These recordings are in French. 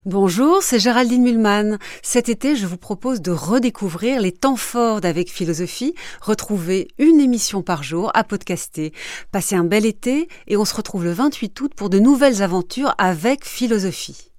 Bonjour, c'est Géraldine Mühlmann. Cet été, je vous propose de redécouvrir les temps forts d'Avec Philosophie, retrouver une émission par jour à podcaster. Passez un bel été et on se retrouve le 28 août pour de nouvelles aventures avec Philosophie.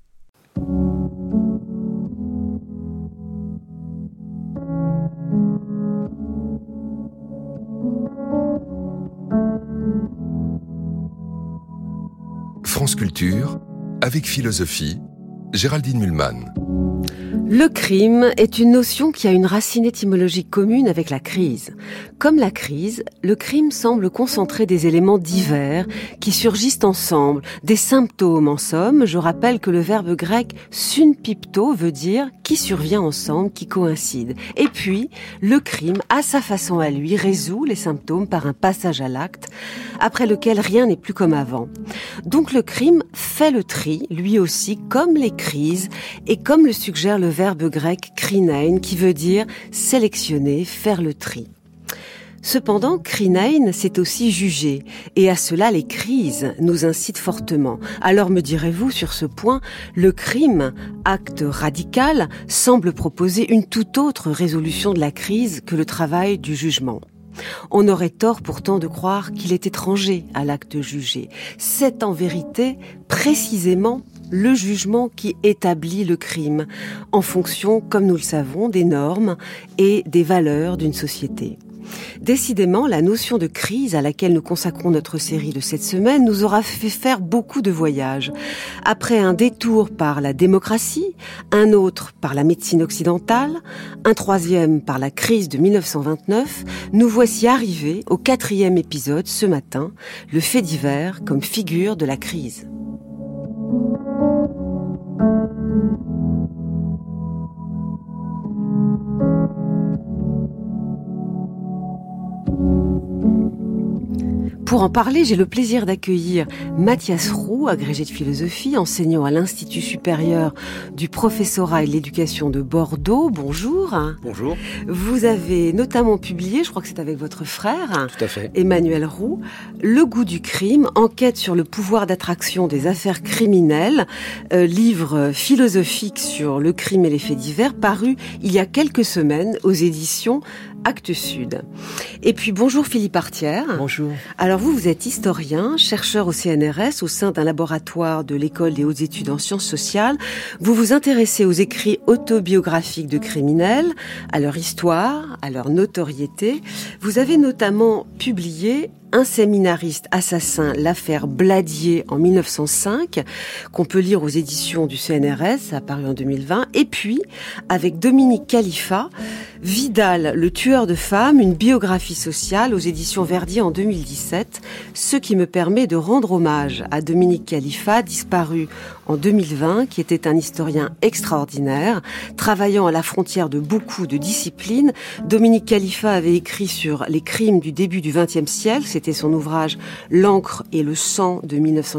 France Culture, avec Philosophie, Géraldine Mühlmann. Le crime est une notion qui a une racine étymologique commune avec la crise. Comme la crise, le crime semble concentrer des éléments divers qui surgissent ensemble, des symptômes en somme. Je rappelle que le verbe grec synpipto veut dire qui survient ensemble, qui coïncide. Et puis, le crime, à sa façon à lui, résout les symptômes par un passage à l'acte, après lequel rien n'est plus comme avant. Donc le crime fait le tri, lui aussi, comme les crises, et comme le suggère le verbe grec krinein, qui veut dire sélectionner, faire le tri. Cependant, krinein, c'est aussi juger, et à cela les crises nous incitent fortement. Alors me direz-vous sur ce point, le crime, acte radical, semble proposer une toute autre résolution de la crise que le travail du jugement. On aurait tort pourtant de croire qu'il est étranger à l'acte jugé. C'est en vérité précisément le jugement qui établit le crime, en fonction, comme nous le savons, des normes et des valeurs d'une société. Décidément, la notion de crise à laquelle nous consacrons notre série de cette semaine nous aura fait faire beaucoup de voyages. Après un détour par la démocratie, un autre par la médecine occidentale, un troisième par la crise de 1929, nous voici arrivés au 4e épisode ce matin, le fait divers comme figure de la crise. Pour en parler, j'ai le plaisir d'accueillir Mathias Roux, agrégé de philosophie, enseignant à l'Institut supérieur du professorat et de l'éducation de Bordeaux. Bonjour. Bonjour. Vous avez notamment publié, je crois que c'est avec votre frère, Tout à fait. Emmanuel Roux, Le goût du crime, enquête sur le pouvoir d'attraction des affaires criminelles, livre philosophique sur le crime et les faits divers, paru il y a quelques semaines aux éditions Actes Sud. Et puis bonjour Philippe Artière. Bonjour. Alors vous êtes historien, chercheur au CNRS au sein d'un laboratoire de l'École des hautes études en sciences sociales. Vous vous intéressez aux écrits autobiographiques de criminels, à leur histoire, à leur notoriété. Vous avez notamment publié Un séminariste assassin, l'affaire Bladier en 1905, qu'on peut lire aux éditions du CNRS, apparu en 2020. Et puis, avec Dominique Khalifa, Vidal, le tueur de femmes, une biographie sociale aux éditions Verdier en 2017. Ce qui me permet de rendre hommage à Dominique Khalifa, disparu en 2020, qui était un historien extraordinaire, travaillant à la frontière de beaucoup de disciplines. Dominique Khalifa avait écrit sur les crimes du début du XXe siècle. C'était son ouvrage L'encre et le sang de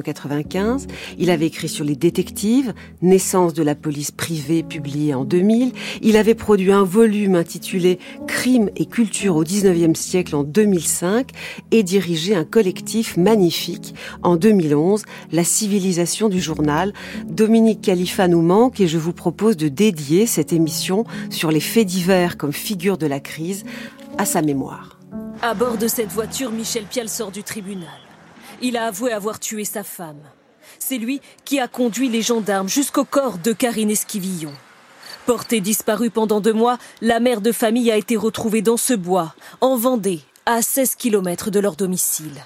1995. Il avait écrit sur les détectives, Naissance de la police privée, publié en 2000. Il avait produit un volume intitulé Crimes et culture au XIXe siècle en 2005 et dirigé un collectif magnifique en 2011, La civilisation du journal. Dominique Khalifa nous manque et je vous propose de dédier cette émission sur les faits divers comme figure de la crise à sa mémoire. À bord de cette voiture, Michel Pial sort du tribunal. Il a avoué avoir tué sa femme. C'est lui qui a conduit les gendarmes jusqu'au corps de Karine Esquivillon. Portée disparue pendant 2 mois, la mère de famille a été retrouvée dans ce bois, en Vendée, à 16 km de leur domicile.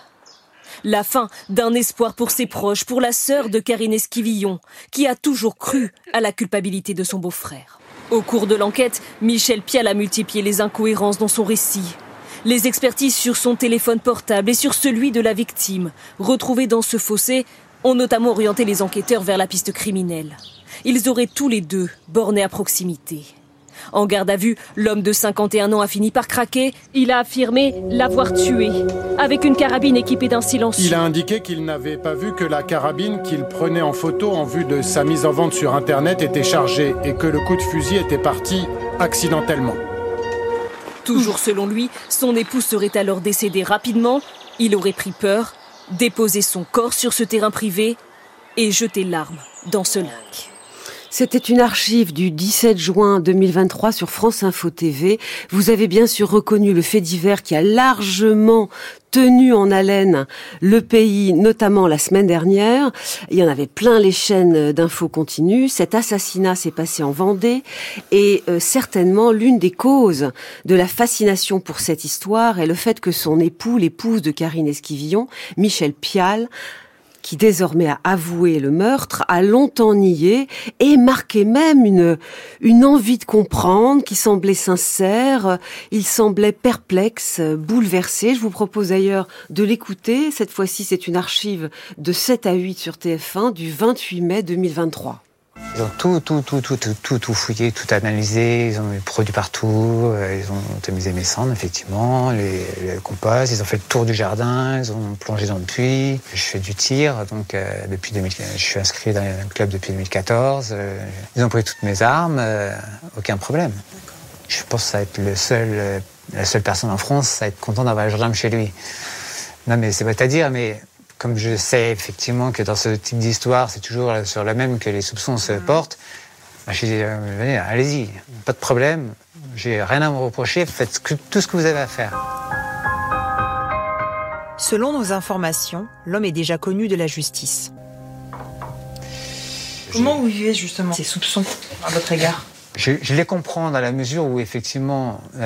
La fin d'un espoir pour ses proches, pour la sœur de Karine Esquivillon, qui a toujours cru à la culpabilité de son beau-frère. Au cours de l'enquête, Michel Pial a multiplié les incohérences dans son récit. Les expertises sur son téléphone portable et sur celui de la victime, retrouvés dans ce fossé, ont notamment orienté les enquêteurs vers la piste criminelle. Ils auraient tous les deux borné à proximité. En garde à vue, l'homme de 51 ans a fini par craquer. Il a affirmé l'avoir tué, avec une carabine équipée d'un silencieux. Il a indiqué qu'il n'avait pas vu que la carabine qu'il prenait en photo en vue de sa mise en vente sur Internet était chargée et que le coup de fusil était parti accidentellement. Toujours selon lui, son épouse serait alors décédée rapidement. Il aurait pris peur, déposé son corps sur ce terrain privé et jeté l'arme dans ce lac. C'était une archive du 17 juin 2023 sur France Info TV. Vous avez bien sûr reconnu le fait divers qui a largement tenu en haleine le pays, notamment la semaine dernière. Il y en avait plein les chaînes d'infos continues. Cet assassinat s'est passé en Vendée et certainement l'une des causes de la fascination pour cette histoire est le fait que son époux, l'épouse de Karine Esquivillon, Michel Pial, qui désormais a avoué le meurtre, a longtemps nié et marqué même une envie de comprendre qui semblait sincère. Il semblait perplexe, bouleversé. Je vous propose d'ailleurs de l'écouter. Cette fois-ci, c'est une archive de 7 à 8 sur TF1 du 28 mai 2023. Ils ont tout fouillé, tout analysé, ils ont mis produits partout, ils ont tamisé mes cendres, effectivement, les composts, ils ont fait le tour du jardin, ils ont plongé dans le puits. Je fais du tir, donc je suis inscrit dans un club depuis 2014. Ils ont pris toutes mes armes, aucun problème. Je pense que ça va être la seule personne en France à être content d'avoir un gendarme chez lui. Non mais c'est pas à dire, mais... Comme je sais effectivement que dans ce type d'histoire, c'est toujours sur la même que les soupçons se portent, je dis, allez-y, pas de problème, j'ai rien à me reprocher, faites tout ce que vous avez à faire. Selon nos informations, l'homme est déjà connu de la justice. Comment vous vivez justement ces soupçons à votre égard ? Je les comprends dans la mesure où effectivement, il y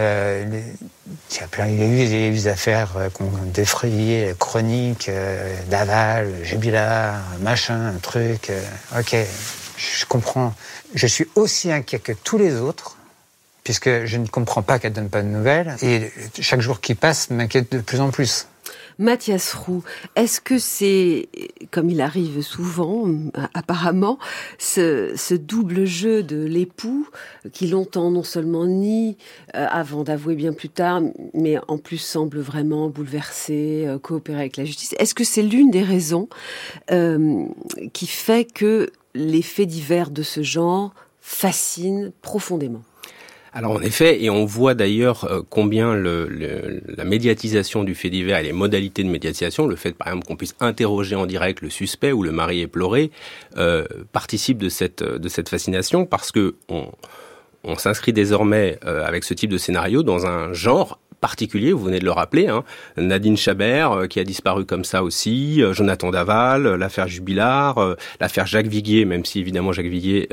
a eu des affaires qu'on défrayait, chroniques, Daval, Jubilard, machin, un truc. Ok, je comprends. Je suis aussi inquiet que tous les autres, puisque je ne comprends pas qu'elle ne donne pas de nouvelles. Et chaque jour qui passe m'inquiète de plus en plus. Mathias Roux, est-ce que c'est, comme il arrive souvent, apparemment, ce double jeu de l'époux, qui longtemps non seulement nie, avant d'avouer bien plus tard, mais en plus semble vraiment bouleversé, coopérer avec la justice, est-ce que c'est l'une des raisons qui fait que les faits divers de ce genre fascinent profondément ? Alors en effet, et on voit d'ailleurs combien la médiatisation du fait divers et les modalités de médiatisation, le fait par exemple qu'on puisse interroger en direct le suspect ou le mari éploré, participe de cette fascination parce que on s'inscrit désormais avec ce type de scénario dans un genre particulier, vous venez de le rappeler, hein. Nadine Chabert qui a disparu comme ça aussi, Jonathan Daval, l'affaire Jubilard, l'affaire Jacques Viguier, même si évidemment Jacques Viguier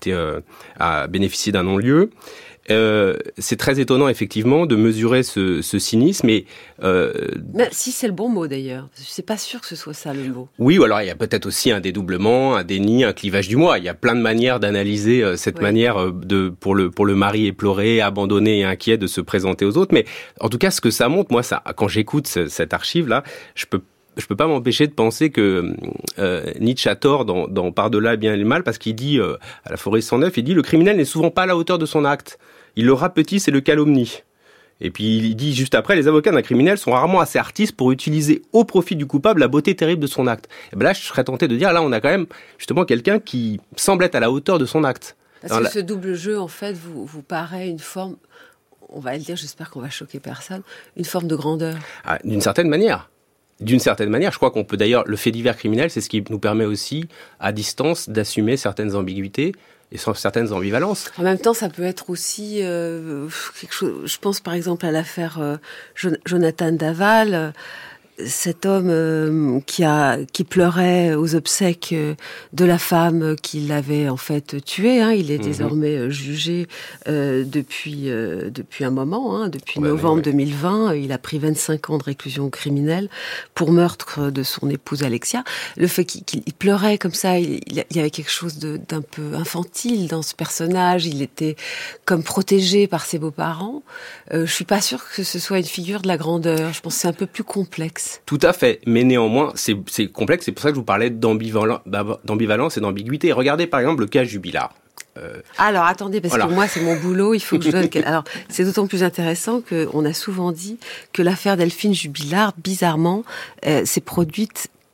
a bénéficié d'un non-lieu. C'est très étonnant effectivement de mesurer ce cynisme et mais si c'est le bon mot d'ailleurs, je suis pas sûr que ce soit ça le mot. Oui, ou alors il y a peut-être aussi un dédoublement, un déni, un clivage du moi. Il y a plein de manières d'analyser cette manière pour le mari éploré, abandonné et inquiet de se présenter aux autres. Mais en tout cas, ce que ça montre, moi, ça, quand j'écoute cette archive là, je peux pas m'empêcher de penser que Nietzsche a tort dans Par-delà le bien et le mal, parce qu'il dit à la Forêt 109, il dit le criminel n'est souvent pas à la hauteur de son acte. Il le rapetisse et le calomnie. Et puis il dit juste après, les avocats d'un criminel sont rarement assez artistes pour utiliser au profit du coupable la beauté terrible de son acte. Et ben là, je serais tenté de dire, là, on a quand même justement quelqu'un qui semble être à la hauteur de son acte. Parce que ce double jeu, en fait, vous paraît une forme, on va le dire, j'espère qu'on va choquer personne, une forme de grandeur. Ah, d'une certaine manière. D'une certaine manière, je crois qu'on peut d'ailleurs, le fait divers criminel, c'est ce qui nous permet aussi, à distance, d'assumer certaines ambiguïtés et certaines ambivalences. En même temps, ça peut être aussi quelque chose. Je pense par exemple à l'affaire Jonathan Daval, cet homme qui pleurait aux obsèques de la femme qui l'avait en fait tué. Hein. Il est désormais jugé depuis un moment, depuis novembre 2020. Il a pris 25 ans de réclusion criminelle pour meurtre de son épouse Alexia. Le fait qu'il pleurait comme ça, il y avait quelque chose d'un peu infantile dans ce personnage. Il était comme protégé par ses beaux-parents. Je suis pas sûre que ce soit une figure de la grandeur. Je pense que c'est un peu plus complexe. Tout à fait, mais néanmoins, c'est complexe, c'est pour ça que je vous parlais d'ambivalence et d'ambiguïté. Regardez par exemple le cas Jubilard. Alors attendez, parce que moi c'est mon boulot, il faut que je donne... Alors c'est d'autant plus intéressant qu'on a souvent dit que l'affaire Delphine Jubilard, bizarrement, s'est produite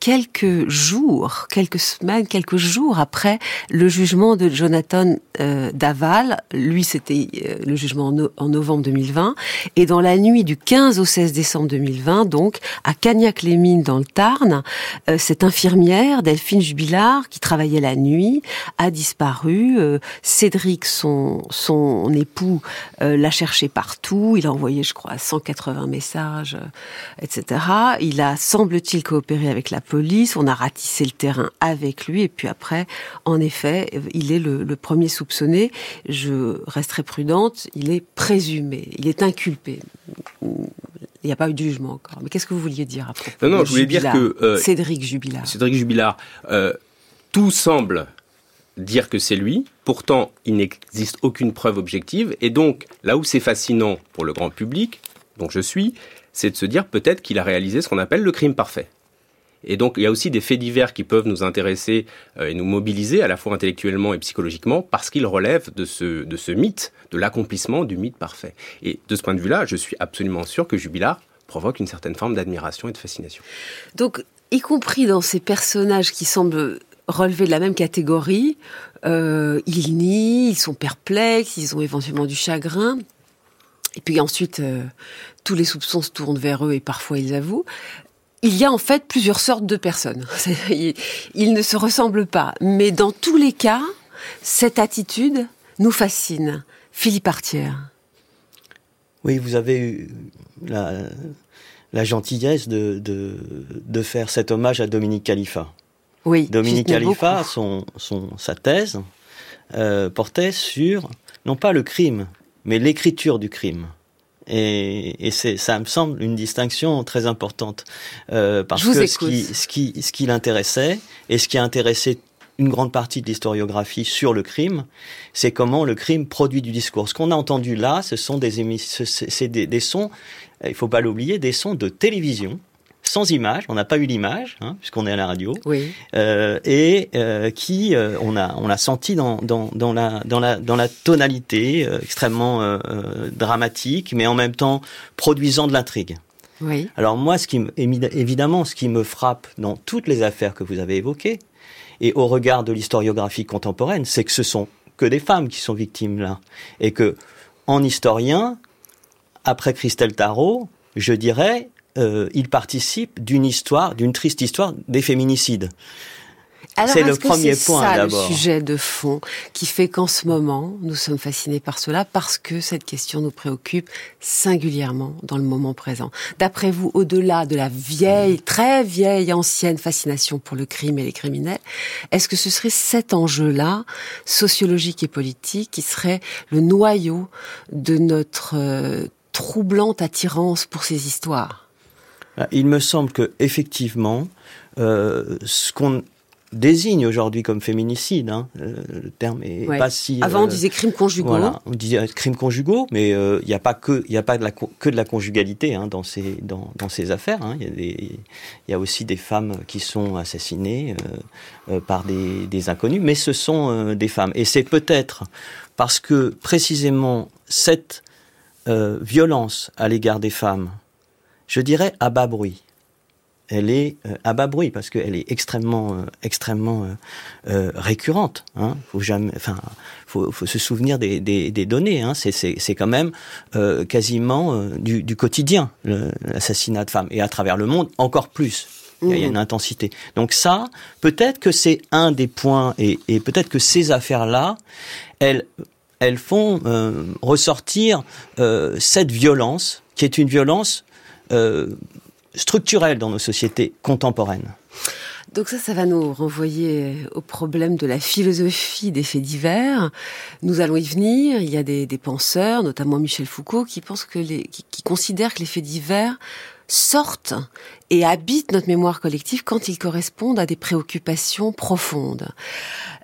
quelques semaines, quelques jours après le jugement de Jonathan Daval. Lui, c'était le jugement en novembre 2020. Et dans la nuit du 15 au 16 décembre 2020, donc, à Cagnac-les-Mines, dans le Tarn, cette infirmière, Delphine Jubilard, qui travaillait la nuit, a disparu. Cédric, son époux, l'a cherché partout. Il a envoyé, je crois, 180 messages, etc. Il a, semble-t-il, coopéré avec la police. On a ratissé le terrain avec lui. Et puis après, en effet, il est le premier soupçonné. Je resterai prudente. Il est présumé. Il est inculpé. Il n'y a pas eu de jugement encore. Mais qu'est-ce que vous vouliez dire à propos Non, je voulais dire que Cédric Jubilard. Tout semble dire que c'est lui. Pourtant, il n'existe aucune preuve objective. Et donc, là où c'est fascinant pour le grand public, dont je suis, c'est de se dire peut-être qu'il a réalisé ce qu'on appelle le crime parfait. Et donc, il y a aussi des faits divers qui peuvent nous intéresser et nous mobiliser à la fois intellectuellement et psychologiquement parce qu'ils relèvent de ce mythe, de l'accomplissement du mythe parfait. Et de ce point de vue-là, je suis absolument sûr que Jubilard provoque une certaine forme d'admiration et de fascination. Donc, y compris dans ces personnages qui semblent relever de la même catégorie, ils nient, ils sont perplexes, ils ont éventuellement du chagrin. Et puis ensuite, tous les soupçons se tournent vers eux et parfois ils avouent. Il y a en fait plusieurs sortes de personnes. Ils ne se ressemblent pas. Mais dans tous les cas, cette attitude nous fascine. Philippe Artière. Oui, vous avez eu la gentillesse de faire cet hommage à Dominique Khalifa. Oui, Dominique Khalifa, sa thèse portait sur, non pas le crime, mais l'écriture du crime. Et ça me semble une distinction très importante. Parce que ce qui l'intéressait, et ce qui a intéressé une grande partie de l'historiographie sur le crime, c'est comment le crime produit du discours. Ce qu'on a entendu là, ce sont des sons, il faut pas l'oublier, des sons de télévision, sans image, on n'a pas eu l'image, puisqu'on est à la radio, oui. Qui on a senti dans la tonalité extrêmement dramatique, mais en même temps produisant de l'intrigue. Oui. Alors moi, évidemment, ce qui me frappe dans toutes les affaires que vous avez évoquées, et au regard de l'historiographie contemporaine, c'est que ce sont que des femmes qui sont victimes là, et que en historien, après Christelle Tarot, je dirais, il participe d'une triste histoire des féminicides. Alors, c'est le premier point ça, d'abord. Le sujet de fond qui fait qu'en ce moment, nous sommes fascinés par cela parce que cette question nous préoccupe singulièrement dans le moment présent. D'après vous, au-delà de la vieille, très vieille, ancienne fascination pour le crime et les criminels, est-ce que ce serait cet enjeu-là, sociologique et politique, qui serait le noyau de notre troublante attirance pour ces histoires ? Il me semble que effectivement, ce qu'on désigne aujourd'hui comme féminicide, le terme est pas si. Avant on disait crimes conjugaux. Voilà, on disait crimes conjugaux, mais il n'y a pas que de la conjugalité dans ces affaires. Il y a aussi des femmes qui sont assassinées par des inconnus, mais ce sont des femmes. Et c'est peut-être parce que précisément cette violence à l'égard des femmes, je dirais à bas bruit. Elle est à bas bruit parce qu'elle est extrêmement récurrente. Faut se souvenir des données. C'est quand même quasiment du quotidien l'assassinat de femmes, et à travers le monde encore plus. Il y a une intensité. Donc ça, peut-être que c'est un des points, et peut-être que ces affaires-là, elles font ressortir cette violence qui est une violence structurelle dans nos sociétés contemporaines. Donc ça va nous renvoyer au problème de la philosophie des faits divers. Nous allons y venir. Il y a des penseurs, notamment Michel Foucault, qui considèrent que les faits divers sortent et habitent notre mémoire collective quand ils correspondent à des préoccupations profondes.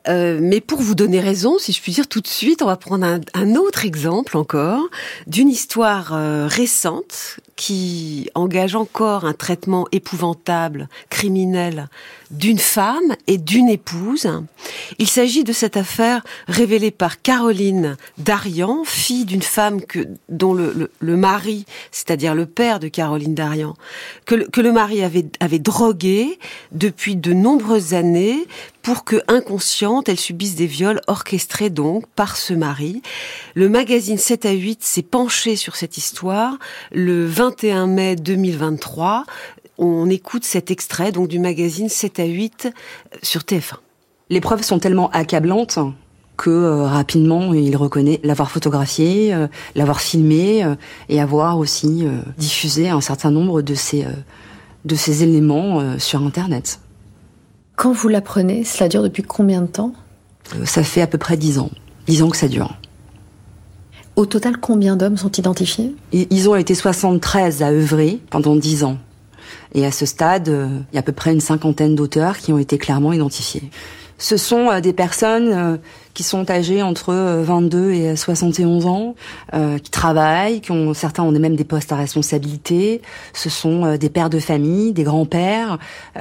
Mais pour vous donner raison, si je puis dire tout de suite, on va prendre un autre exemple encore d'une histoire récente qui engage encore un traitement épouvantable, criminel, d'une femme et d'une épouse. Il s'agit de cette affaire révélée par Caroline Darian, fille d'une femme dont le mari, c'est-à-dire le père de Caroline Darian, que le mari avait drogué depuis de nombreuses années pour que, inconsciente, elle subisse des viols orchestrés donc par ce mari. Le magazine 7 à 8 s'est penché sur cette histoire le 21 mai 2023. On écoute cet extrait donc du magazine 7 à 8 sur TF1. Les preuves sont tellement accablantes que rapidement il reconnaît l'avoir photographié, l'avoir filmé et avoir aussi diffusé un certain nombre de ces éléments sur Internet. Quand vous l'apprenez, cela dure depuis combien de temps ? Ça fait à peu près 10 ans. 10 ans que ça dure. Au total, combien d'hommes sont identifiés ? Ils ont été 73 à œuvrer pendant 10 ans. Et à ce stade, il y a à peu près une 50aine d'auteurs qui ont été clairement identifiés. Ce sont des personnes qui sont âgées entre 22 et 71 ans, qui travaillent, certains ont même des postes à responsabilité. Ce sont des pères de famille, des grands-pères,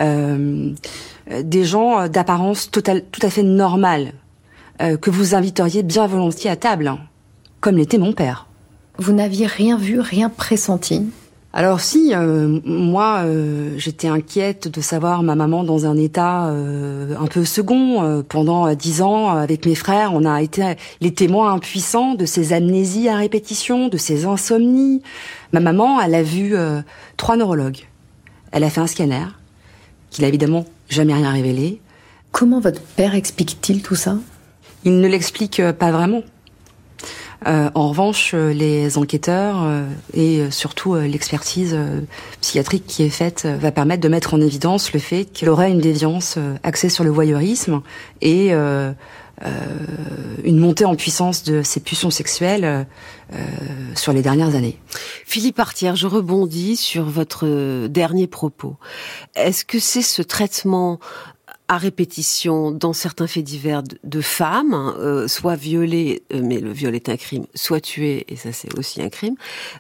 des gens d'apparence tout à fait normale, que vous inviteriez bien volontiers à table, comme l'était mon père. Vous n'aviez rien vu, rien pressenti ? Alors si, moi, j'étais inquiète de savoir ma maman dans un état un peu second. Pendant 10 ans, avec mes frères, on a été les témoins impuissants de ces amnésies à répétition, de ces insomnies. Ma maman, elle a vu 3 neurologues. Elle a fait un scanner, qui n'a évidemment jamais rien révélé. Comment votre père explique-t-il tout ça ? Il ne l'explique pas vraiment. En revanche, les enquêteurs et surtout l'expertise psychiatrique qui est faite va permettre de mettre en évidence le fait qu'il aurait une déviance axée sur le voyeurisme et une montée en puissance de ses pulsions sexuelles sur les dernières années. Philippe Artière, je rebondis sur votre dernier propos. Est-ce que c'est ce traitement à répétition dans certains faits divers de femmes, soit violées, mais le viol est un crime, soit tuées, et ça c'est aussi un crime,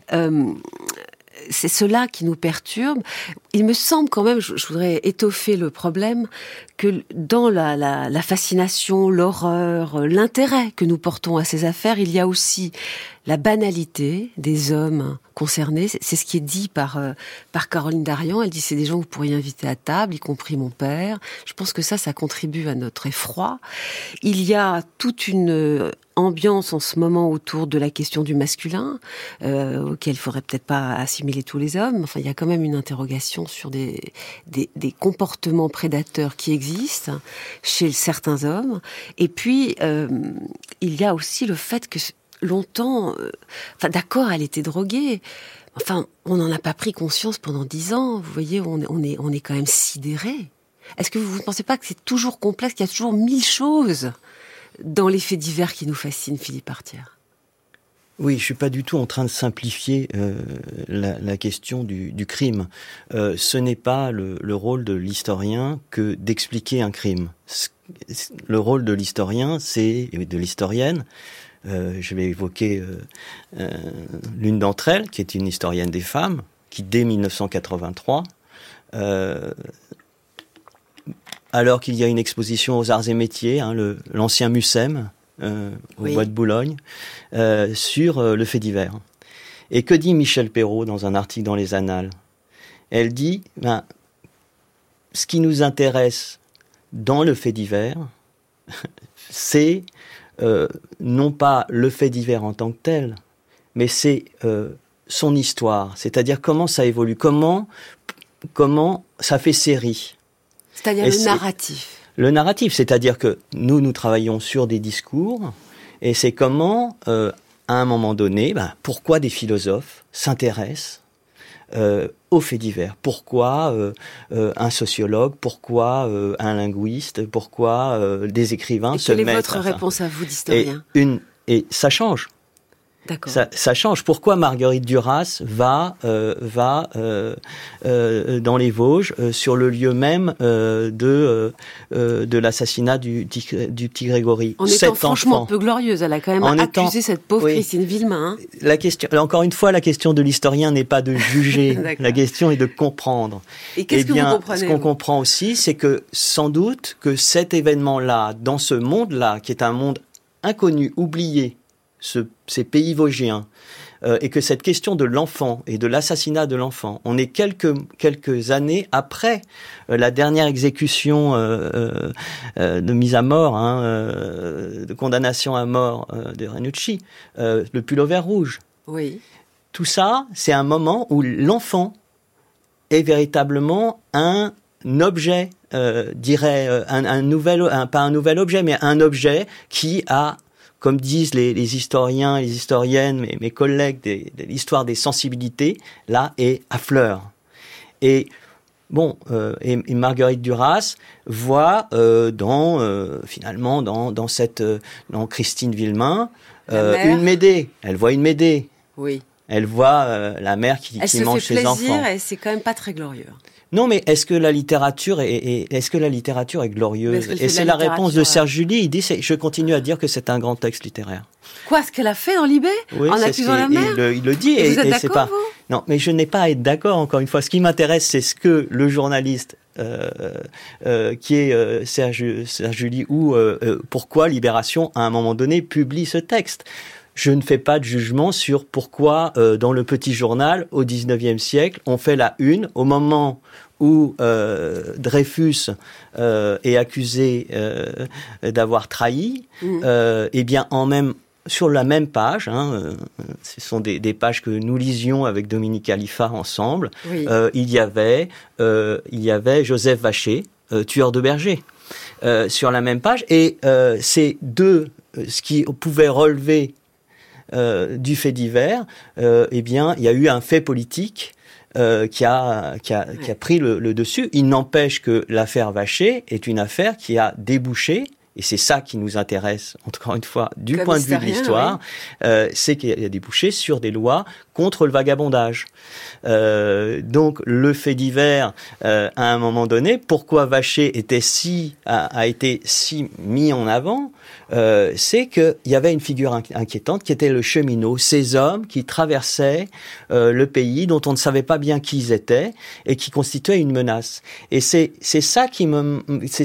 c'est cela qui nous perturbe. Il me semble quand même, je voudrais étoffer le problème, que dans la fascination, l'horreur, l'intérêt que nous portons à ces affaires, il y a aussi la banalité des hommes concernés. C'est ce qui est dit par Caroline Darian. Elle dit c'est des gens que vous pourriez inviter à table, y compris mon père. Je pense que ça contribue à notre effroi. Il y a toute une ambiance en ce moment autour de la question du masculin, auquel il faudrait peut-être pas assimiler tous les hommes. Enfin, il y a quand même une interrogation sur des comportements prédateurs qui existent chez certains hommes. Et puis, il y a aussi le fait que longtemps, d'accord, elle était droguée. Enfin, on n'en a pas pris conscience pendant 10 ans. Vous voyez, on est quand même sidérés. Est-ce que vous ne pensez pas que c'est toujours complexe, qu'il y a toujours 1000 choses dans les faits divers qui nous fascinent, Philippe Artière ? Oui, je suis pas du tout en train de simplifier la question du crime. Ce n'est pas le rôle de l'historien que d'expliquer un crime. Le rôle de l'historien, et de l'historienne, je vais évoquer l'une d'entre elles, qui est une historienne des femmes, qui dès 1983, alors qu'il y a une exposition aux arts et métiers, l'ancien MUSEM, au Bois de Boulogne, sur le fait divers. Et que dit Michel Perrault dans un article dans les Annales ? Elle dit, ce qui nous intéresse dans le fait divers, c'est non pas le fait divers en tant que tel, mais c'est son histoire, c'est-à-dire comment ça évolue, comment ça fait série. C'est-à-dire le narratif. Le narratif, c'est-à-dire que nous travaillons sur des discours, et c'est comment, à un moment donné, pourquoi des philosophes s'intéressent aux faits divers. Pourquoi un sociologue, pourquoi un linguiste, pourquoi des écrivains se mettent à ça. Quelle est votre réponse à vous d'historien ? Et ça change. Ça change. Pourquoi Marguerite Duras va dans les Vosges, sur le lieu même de l'assassinat du petit Grégory. En étant franchement peu glorieuse, elle a quand même accusé cette pauvre Christine Villemain. La question, encore une fois, la question de l'historien n'est pas de juger. La question est de comprendre. Et qu'est-ce que vous comprenez? Ce qu'on comprend aussi, c'est que sans doute que cet événement-là, dans ce monde-là, qui est un monde inconnu, oublié, ces pays vosgiens, et que cette question de l'enfant et de l'assassinat de l'enfant, on est quelques années après la dernière exécution de mise à mort, de condamnation à mort de Ranucci, le pull au vert rouge. Oui. Tout ça, c'est un moment où l'enfant est véritablement un objet, pas un nouvel objet, mais un objet qui a, comme disent les historiens et les historiennes, mes collègues de l'histoire des sensibilités, là, est à fleur. Et bon, et Marguerite Duras voit finalement dans Christine Villemain une Médée. Elle voit une Médée. Oui. Elle voit la mère qui mange ses enfants. Elle se fait plaisir et c'est quand même pas très glorieux. Non, mais est-ce que la littérature est glorieuse? Et c'est la réponse de Serge July. Il dit, je continue à dire que c'est un grand texte littéraire. Quoi, ce qu'elle a fait dans Libé? Oui, en accusant la mère? Il le dit. Et vous êtes d'accord, c'est pas... vous? Non, mais je n'ai pas à être d'accord, encore une fois. Ce qui m'intéresse, c'est ce que le journaliste qui est Serge July ou pourquoi Libération, à un moment donné, publie ce texte. Je ne fais pas de jugement sur pourquoi, dans le petit journal, au XIXe siècle, on fait la une au moment où Dreyfus est accusé d'avoir trahi. Eh bien, sur la même page, ce sont des pages que nous lisions avec Dominique Khalifa ensemble. Oui. Il y avait Joseph Vacher, tueur de bergers, sur la même page. Et ces deux, ce qui pouvait relever du fait divers, eh bien, il y a eu un fait politique qui a pris le dessus. Il n'empêche que l'affaire Vacher est une affaire qui a débouché, et c'est ça qui nous intéresse, encore une fois, du point de vue de l'histoire, c'est qu'il y a débouché sur des lois contre le vagabondage. Donc, le fait divers, à un moment donné, pourquoi Vacher a été si mis en avant, c'est qu'il y avait une figure inquiétante qui était le cheminot, ces hommes qui traversaient le pays, dont on ne savait pas bien qui ils étaient, et qui constituaient une menace. Et c'est ça qui me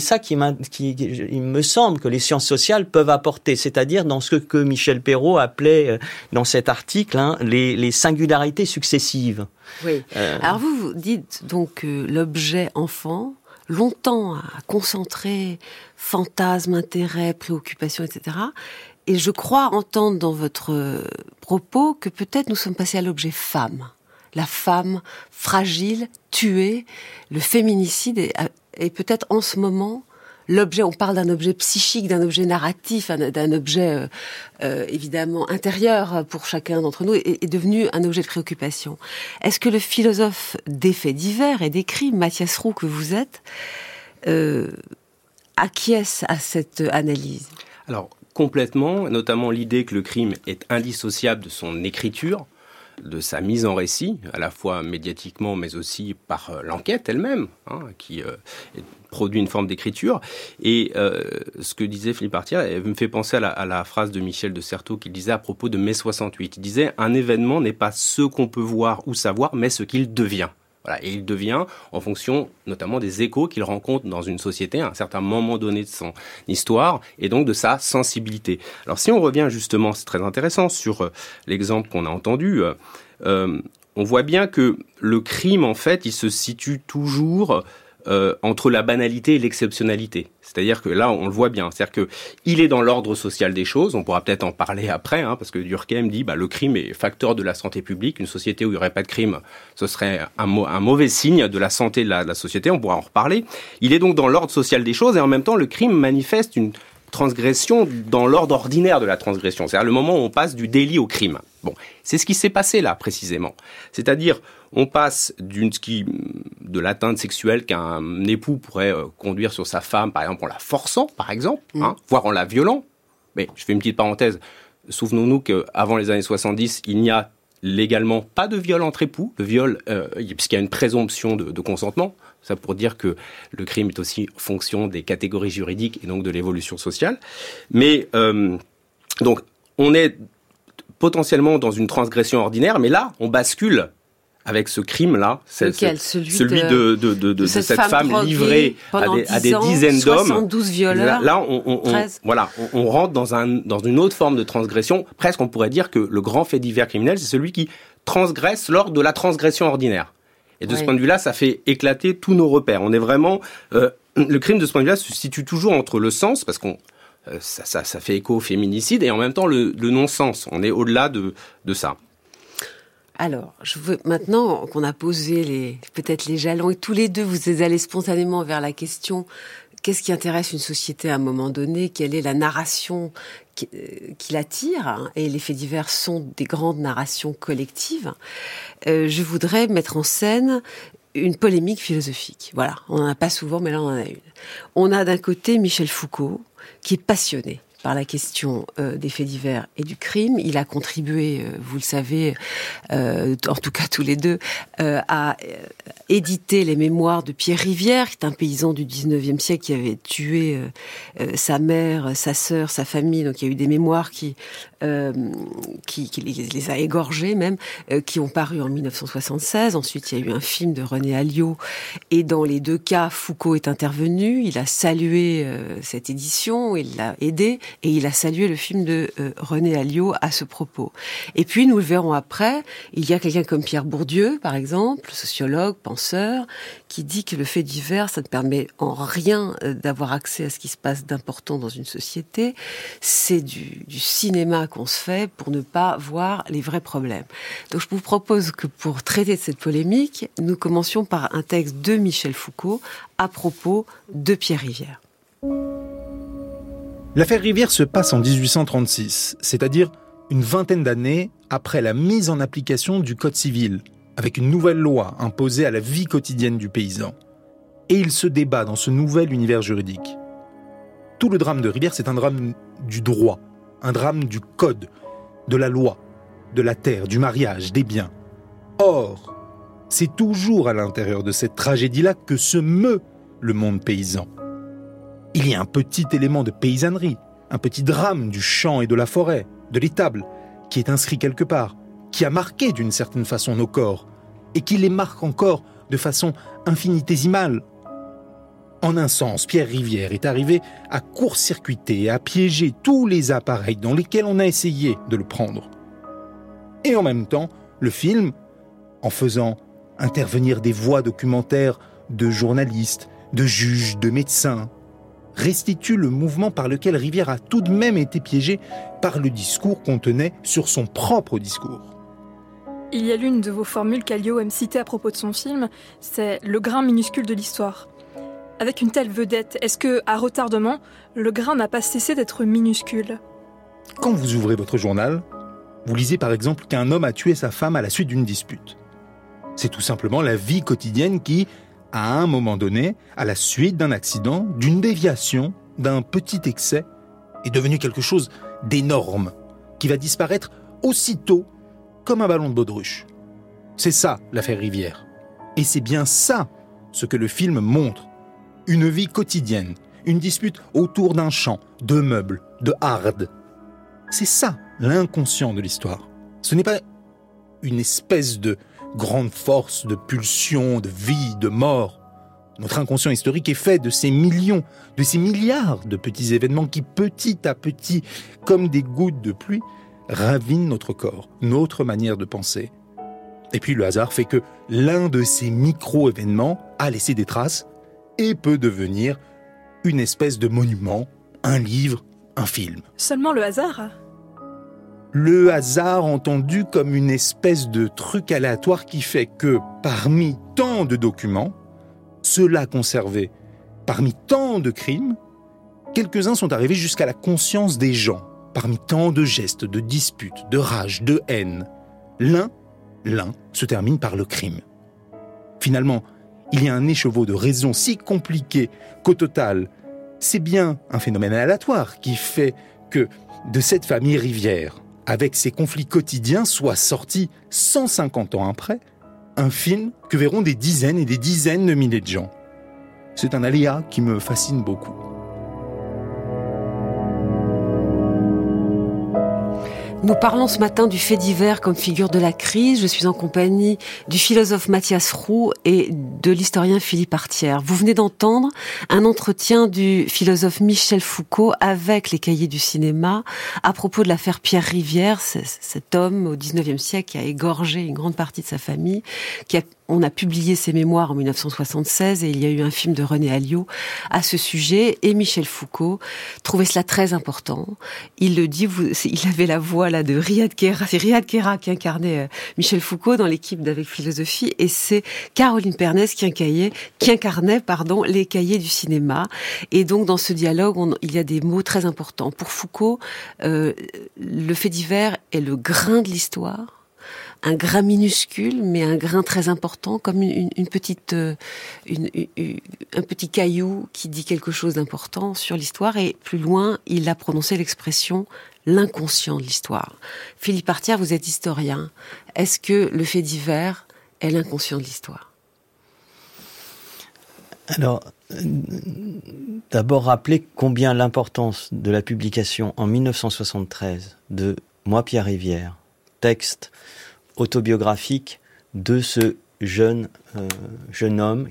semble que les sciences sociales peuvent apporter, c'est-à-dire dans ce que Michel Perrault appelait dans cet article les singularités successives. Oui. Alors vous dites donc que l'objet enfant, longtemps à concentrer fantasmes, intérêts, préoccupations, etc. Et je crois entendre dans votre propos que peut-être nous sommes passés à l'objet femme. La femme fragile, tuée, le féminicide est peut-être en ce moment l'objet, on parle d'un objet psychique, d'un objet narratif, d'un objet évidemment intérieur pour chacun d'entre nous, est devenu un objet de préoccupation. Est-ce que le philosophe des faits divers et des crimes, Mathias Roux, que vous êtes, acquiesce à cette analyse? Alors, complètement, notamment l'idée que le crime est indissociable de son écriture, de sa mise en récit, à la fois médiatiquement, mais aussi par l'enquête elle-même, qui produit une forme d'écriture. Et ce que disait Philippe Artière me fait penser à la phrase de Michel de Certeau qu'il disait à propos de mai 68. Il disait « Un événement n'est pas ce qu'on peut voir ou savoir, mais ce qu'il devient ». Voilà, et il devient en fonction notamment des échos qu'il rencontre dans une société à un certain moment donné de son histoire et donc de sa sensibilité. Alors si on revient justement, c'est très intéressant, sur l'exemple qu'on a entendu, on voit bien que le crime, en fait, il se situe toujours entre la banalité et l'exceptionnalité. C'est-à-dire que là, on le voit bien. C'est-à-dire que il est dans l'ordre social des choses. On pourra peut-être en parler après, parce que Durkheim dit, le crime est facteur de la santé publique. Une société où il n'y aurait pas de crime, ce serait un mauvais signe de la santé de la société. On pourra en reparler. Il est donc dans l'ordre social des choses et en même temps, le crime manifeste une transgression dans l'ordre ordinaire de la transgression. C'est-à-dire le moment où on passe du délit au crime. Bon, c'est ce qui s'est passé là, précisément. C'est-à-dire, on passe de l'atteinte sexuelle qu'un époux pourrait conduire sur sa femme, par exemple, en la forçant, par exemple, voire en la violant. Mais je fais une petite parenthèse. Souvenons-nous qu'avant les années 70, il n'y a légalement pas de viol entre époux. Le viol, puisqu'il y a une présomption de consentement. Ça pour dire que le crime est aussi fonction des catégories juridiques et donc de l'évolution sociale. Mais donc, on est potentiellement dans une transgression ordinaire, mais là, on bascule avec ce crime-là, celui de cette femme livrée à des dizaines d'hommes. 72 violeurs. Là, on rentre dans une autre forme de transgression. Presque, on pourrait dire que le grand fait divers criminel, c'est celui qui transgresse lors de la transgression ordinaire. Et de ce point de vue-là, ça fait éclater tous nos repères. On est vraiment... le crime, de ce point de vue-là, se situe toujours entre le sens, parce qu'on ça fait écho au féminicide, et en même temps le non-sens. On est au-delà de ça. Alors, je veux maintenant qu'on a posé peut-être les jalons, et tous les deux, vous êtes allés spontanément vers la question, qu'est-ce qui intéresse une société à un moment donné? Quelle est la narration qui l'attire, hein? Et les faits divers sont des grandes narrations collectives. Je voudrais mettre en scène une polémique philosophique. Voilà, on n'en a pas souvent, mais là on en a une. On a d'un côté Michel Foucault, qui est passionné par la question des faits divers et du crime. Il a contribué, vous le savez, en tout cas tous les deux, à éditer les mémoires de Pierre Rivière, qui est un paysan du 19e siècle qui avait tué sa mère, sa sœur, sa famille. Donc il y a eu des mémoires qui les a égorgés même, qui ont paru en 1976. Ensuite, il y a eu un film de René Alliot. Et dans les deux cas, Foucault est intervenu. Il a salué cette édition, il l'a aidé. Et il a salué le film de René Alliot à ce propos. Et puis, nous le verrons après, il y a quelqu'un comme Pierre Bourdieu, par exemple, sociologue, penseur, qui dit que le fait divers, ça ne permet en rien d'avoir accès à ce qui se passe d'important dans une société. C'est du cinéma qu'on se fait pour ne pas voir les vrais problèmes. Donc, je vous propose que pour traiter de cette polémique, nous commencions par un texte de Michel Foucault à propos de Pierre Rivière. L'affaire Rivière se passe en 1836, c'est-à-dire une vingtaine d'années après la mise en application du Code civil, avec une nouvelle loi imposée à la vie quotidienne du paysan. Et il se débat dans ce nouvel univers juridique. Tout le drame de Rivière, c'est un drame du droit, un drame du code, de la loi, de la terre, du mariage, des biens. Or, c'est toujours à l'intérieur de cette tragédie-là que se meut le monde paysan. Il y a un petit élément de paysannerie, un petit drame du champ et de la forêt, de l'étable, qui est inscrit quelque part, qui a marqué d'une certaine façon nos corps, et qui les marque encore de façon infinitésimale. En un sens, Pierre Rivière est arrivé à court-circuiter et à piéger tous les appareils dans lesquels on a essayé de le prendre. Et en même temps, le film, en faisant intervenir des voix documentaires de journalistes, de juges, de médecins, restitue le mouvement par lequel Rivière a tout de même été piégé par le discours qu'on tenait sur son propre discours. Il y a l'une de vos formules qu'Alliot aime citer à propos de son film, c'est le grain minuscule de l'histoire. Avec une telle vedette, est-ce que, à retardement, le grain n'a pas cessé d'être minuscule? Quand vous ouvrez votre journal, vous lisez par exemple qu'un homme a tué sa femme à la suite d'une dispute. C'est tout simplement la vie quotidienne qui, à un moment donné, à la suite d'un accident, d'une déviation, d'un petit excès, est devenu quelque chose d'énorme, qui va disparaître aussitôt comme un ballon de baudruche. C'est ça, l'affaire Rivière. Et c'est bien ça, ce que le film montre. Une vie quotidienne, une dispute autour d'un champ, de meubles, de hardes. C'est ça, l'inconscient de l'histoire. Ce n'est pas une espèce de grande force, de pulsion, de vie, de mort. Notre inconscient historique est fait de ces millions, de ces milliards de petits événements qui, petit à petit, comme des gouttes de pluie, ravinent notre corps, notre manière de penser. Et puis le hasard fait que l'un de ces micro-événements a laissé des traces et peut devenir une espèce de monument, un livre, un film. Seulement le hasard ? Le hasard entendu comme une espèce de truc aléatoire qui fait que, parmi tant de documents, ceux-là conservés, parmi tant de crimes, quelques-uns sont arrivés jusqu'à la conscience des gens, parmi tant de gestes, de disputes, de rage, de haine. L'un se termine par le crime. Finalement, il y a un écheveau de raisons si compliqué qu'au total, c'est bien un phénomène aléatoire qui fait que de cette famille Rivière, avec ses conflits quotidiens, soit sorti 150 ans après, un film que verront des dizaines et des dizaines de milliers de gens. C'est un aléa qui me fascine beaucoup. Nous parlons ce matin du fait divers comme figure de la crise. Je suis en compagnie du philosophe Mathias Roux et de l'historien Philippe Artière. Vous venez d'entendre un entretien du philosophe Michel Foucault avec les Cahiers du cinéma à propos de l'affaire Pierre Rivière, cet homme au XIXe siècle qui a égorgé une grande partie de sa famille, on a publié ses mémoires en 1976 et il y a eu un film de René Alliot à ce sujet. Et Michel Foucault trouvait cela très important. Il le dit, il avait la voix là de Riyad Kera. C'est Riyad Kera qui incarnait Michel Foucault dans l'équipe d'Avec Philosophie, et c'est Caroline Pernès qui incarnait les Cahiers du cinéma. Et donc dans ce dialogue, il y a des mots très importants. Pour Foucault, le fait divers est le grain de l'histoire. Un grain minuscule, mais un grain très important, comme un petit caillou qui dit quelque chose d'important sur l'histoire. Et plus loin, il a prononcé l'expression « l'inconscient de l'histoire ». Philippe Artière, vous êtes historien. Est-ce que le fait divers est l'inconscient de l'histoire ? Alors, d'abord rappeler combien l'importance de la publication en 1973 de « Moi, Pierre Rivière », texte autobiographique de ce jeune homme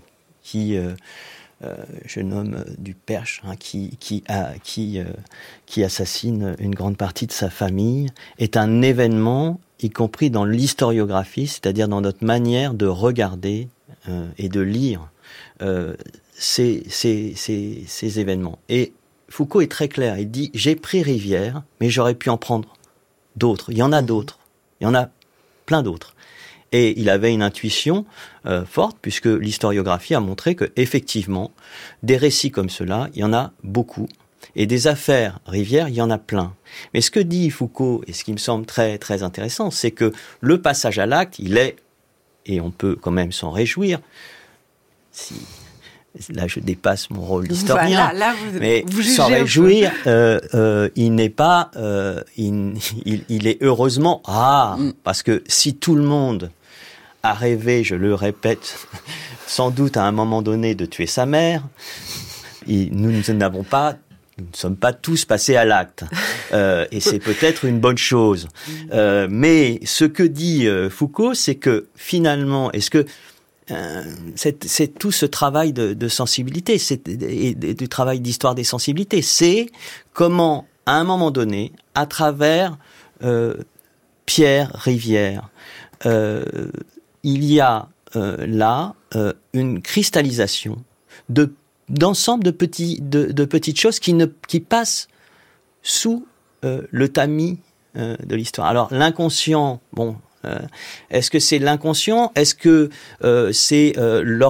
jeune homme du Perche, qui assassine une grande partie de sa famille, est un événement, y compris dans l'historiographie, c'est-à-dire dans notre manière de regarder et de lire ces événements. Et Foucault est très clair, il dit « J'ai pris Rivière, mais j'aurais pu en prendre d'autres. Il y en a d'autres. Il y en a plein d'autres. » Et il avait une intuition forte, puisque l'historiographie a montré que, effectivement, des récits comme cela, il y en a beaucoup. Et des affaires Rivière, il y en a plein. Mais ce que dit Foucault, et ce qui me semble très, très intéressant, c'est que le passage à l'acte, il est, et on peut quand même s'en réjouir, là je dépasse mon rôle d'historien, voilà, mais s'en réjouir, il n'est pas, il est heureusement parce que si tout le monde a rêvé, je le répète, sans doute à un moment donné de tuer sa mère, nous ne sommes pas tous passés à l'acte, et c'est peut-être une bonne chose. Mais ce que dit Foucault, c'est que finalement, est-ce que c'est tout ce travail de sensibilité, et du travail d'histoire des sensibilités. C'est comment, à un moment donné, à travers Pierre Rivière, il y a là une cristallisation d'ensemble de petites choses qui passent sous le tamis de l'histoire. Alors l'inconscient, est-ce que c'est l'inconscient ? Est-ce que c'est l'ordinaire ?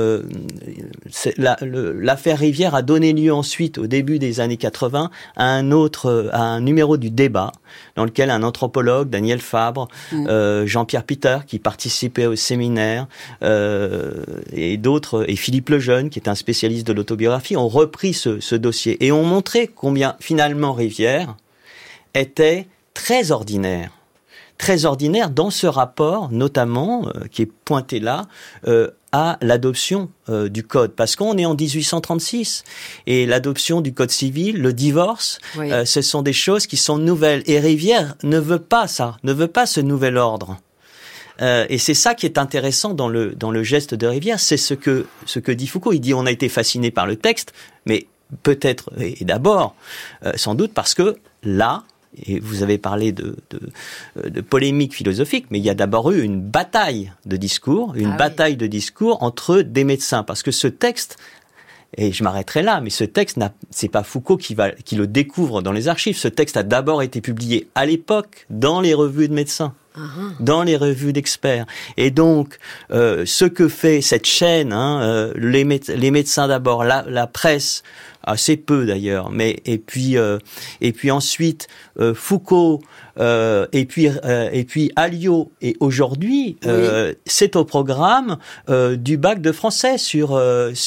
L'affaire Rivière a donné lieu ensuite, au début des années 80, à un numéro du Débat, dans lequel un anthropologue, Daniel Fabre, Jean-Pierre Peter, qui participait au séminaire, et d'autres, et Philippe Lejeune, qui est un spécialiste de l'autobiographie, ont repris ce dossier et ont montré combien, finalement, Rivière était très ordinaire dans ce rapport, notamment, qui est pointé là, à l'adoption du code. Parce qu'on est en 1836, et l'adoption du code civil, le divorce, ce sont des choses qui sont nouvelles. Et Rivière ne veut pas ça, ne veut pas ce nouvel ordre. Et c'est ça qui est intéressant dans le geste de Rivière, c'est ce que dit Foucault. Il dit on a été fasciné par le texte, mais peut-être, et d'abord, sans doute parce que là, et vous avez parlé de polémique philosophique, mais il y a d'abord eu une bataille de discours, de discours entre des médecins, parce que ce texte, et je m'arrêterai là, mais ce texte, c'est pas Foucault qui le découvre dans les archives. Ce texte a d'abord été publié à l'époque dans les revues de médecins, dans les revues d'experts. Et donc, ce que fait cette chaîne, les médecins d'abord, la presse, assez peu d'ailleurs, mais et puis ensuite Foucault, et puis Alliot, et aujourd'hui c'est au programme du bac de français sur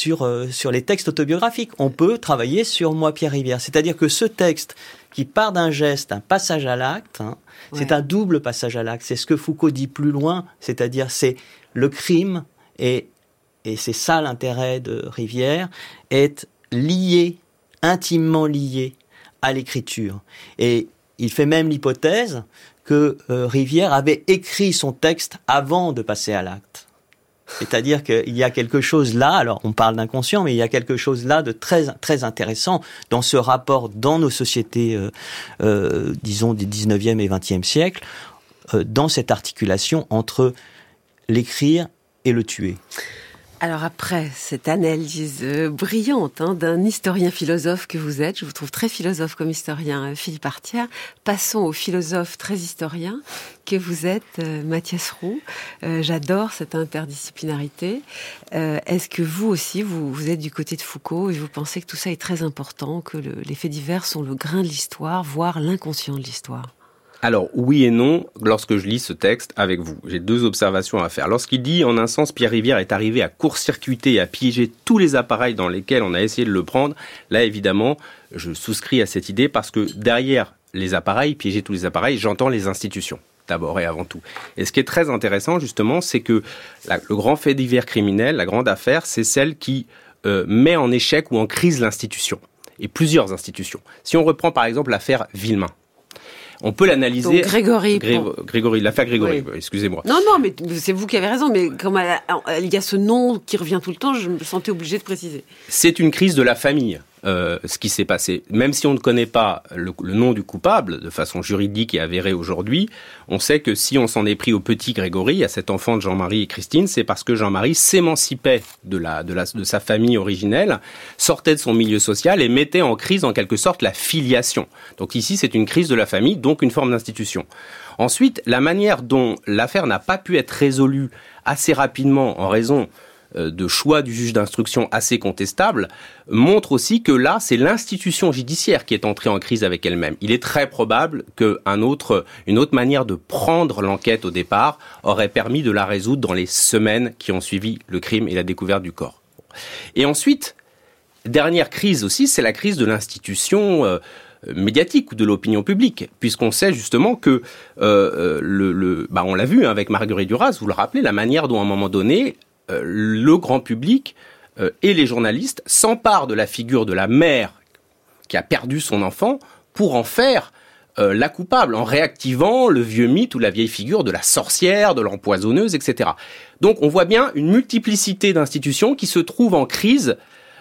les textes autobiographiques. On peut travailler sur Moi Pierre Rivière, c'est-à-dire que ce texte qui part d'un geste, un passage à l'acte, c'est un double passage à l'acte. C'est ce que Foucault dit plus loin, c'est-à-dire c'est le crime, et c'est ça l'intérêt de Rivière, est lié, intimement lié à l'écriture. Et il fait même l'hypothèse que Rivière avait écrit son texte avant de passer à l'acte. C'est-à-dire qu'il y a quelque chose là, alors on parle d'inconscient, mais il y a quelque chose là de très, très intéressant dans ce rapport dans nos sociétés, disons, du 19e et 20e siècle, dans cette articulation entre l'écrire et le tuer. Alors après cette analyse brillante d'un historien philosophe que vous êtes, je vous trouve très philosophe comme historien, Philippe Artière, passons au philosophe très historien que vous êtes, Mathias Roux. J'adore cette interdisciplinarité. Est-ce que vous aussi, vous êtes du côté de Foucault et vous pensez que tout ça est très important, que les faits divers sont le grain de l'histoire, voire l'inconscient de l'histoire ? Alors, oui et non, lorsque je lis ce texte avec vous. J'ai deux observations à faire. Lorsqu'il dit, en un sens, Pierre Rivière est arrivé à court-circuiter et à piéger tous les appareils dans lesquels on a essayé de le prendre, là, évidemment, je souscris à cette idée parce que derrière les appareils, piéger tous les appareils, j'entends les institutions, d'abord et avant tout. Et ce qui est très intéressant, justement, c'est que le grand fait divers criminel, la grande affaire, c'est celle qui met en échec ou en crise l'institution, et plusieurs institutions. Si on reprend, par exemple, l'affaire Villemain, on peut l'analyser. Donc Grégory, l'affaire Grégory, oui. Excusez-moi. Non, mais c'est vous qui avez raison, mais comme il y a ce nom qui revient tout le temps, je me sentais obligée de préciser. C'est une crise de la famille, ce qui s'est passé. Même si on ne connaît pas le nom du coupable, de façon juridique et avérée aujourd'hui, on sait que si on s'en est pris au petit Grégory, à cet enfant de Jean-Marie et Christine, c'est parce que Jean-Marie s'émancipait de sa famille originelle, sortait de son milieu social et mettait en crise, en quelque sorte, la filiation. Donc ici, c'est une crise de la famille, donc une forme d'institution. Ensuite, la manière dont l'affaire n'a pas pu être résolue assez rapidement en raison de choix du juge d'instruction assez contestable, montre aussi que là, c'est l'institution judiciaire qui est entrée en crise avec elle-même. Il est très probable qu'une autre manière de prendre l'enquête au départ aurait permis de la résoudre dans les semaines qui ont suivi le crime et la découverte du corps. Et ensuite, dernière crise aussi, c'est la crise de l'institution médiatique ou de l'opinion publique, puisqu'on sait justement que on l'a vu avec Marguerite Duras, vous le rappelez, la manière dont à un moment donné le grand public et les journalistes s'emparent de la figure de la mère qui a perdu son enfant pour en faire la coupable, en réactivant le vieux mythe ou la vieille figure de la sorcière, de l'empoisonneuse, etc. Donc on voit bien une multiplicité d'institutions qui se trouvent en crise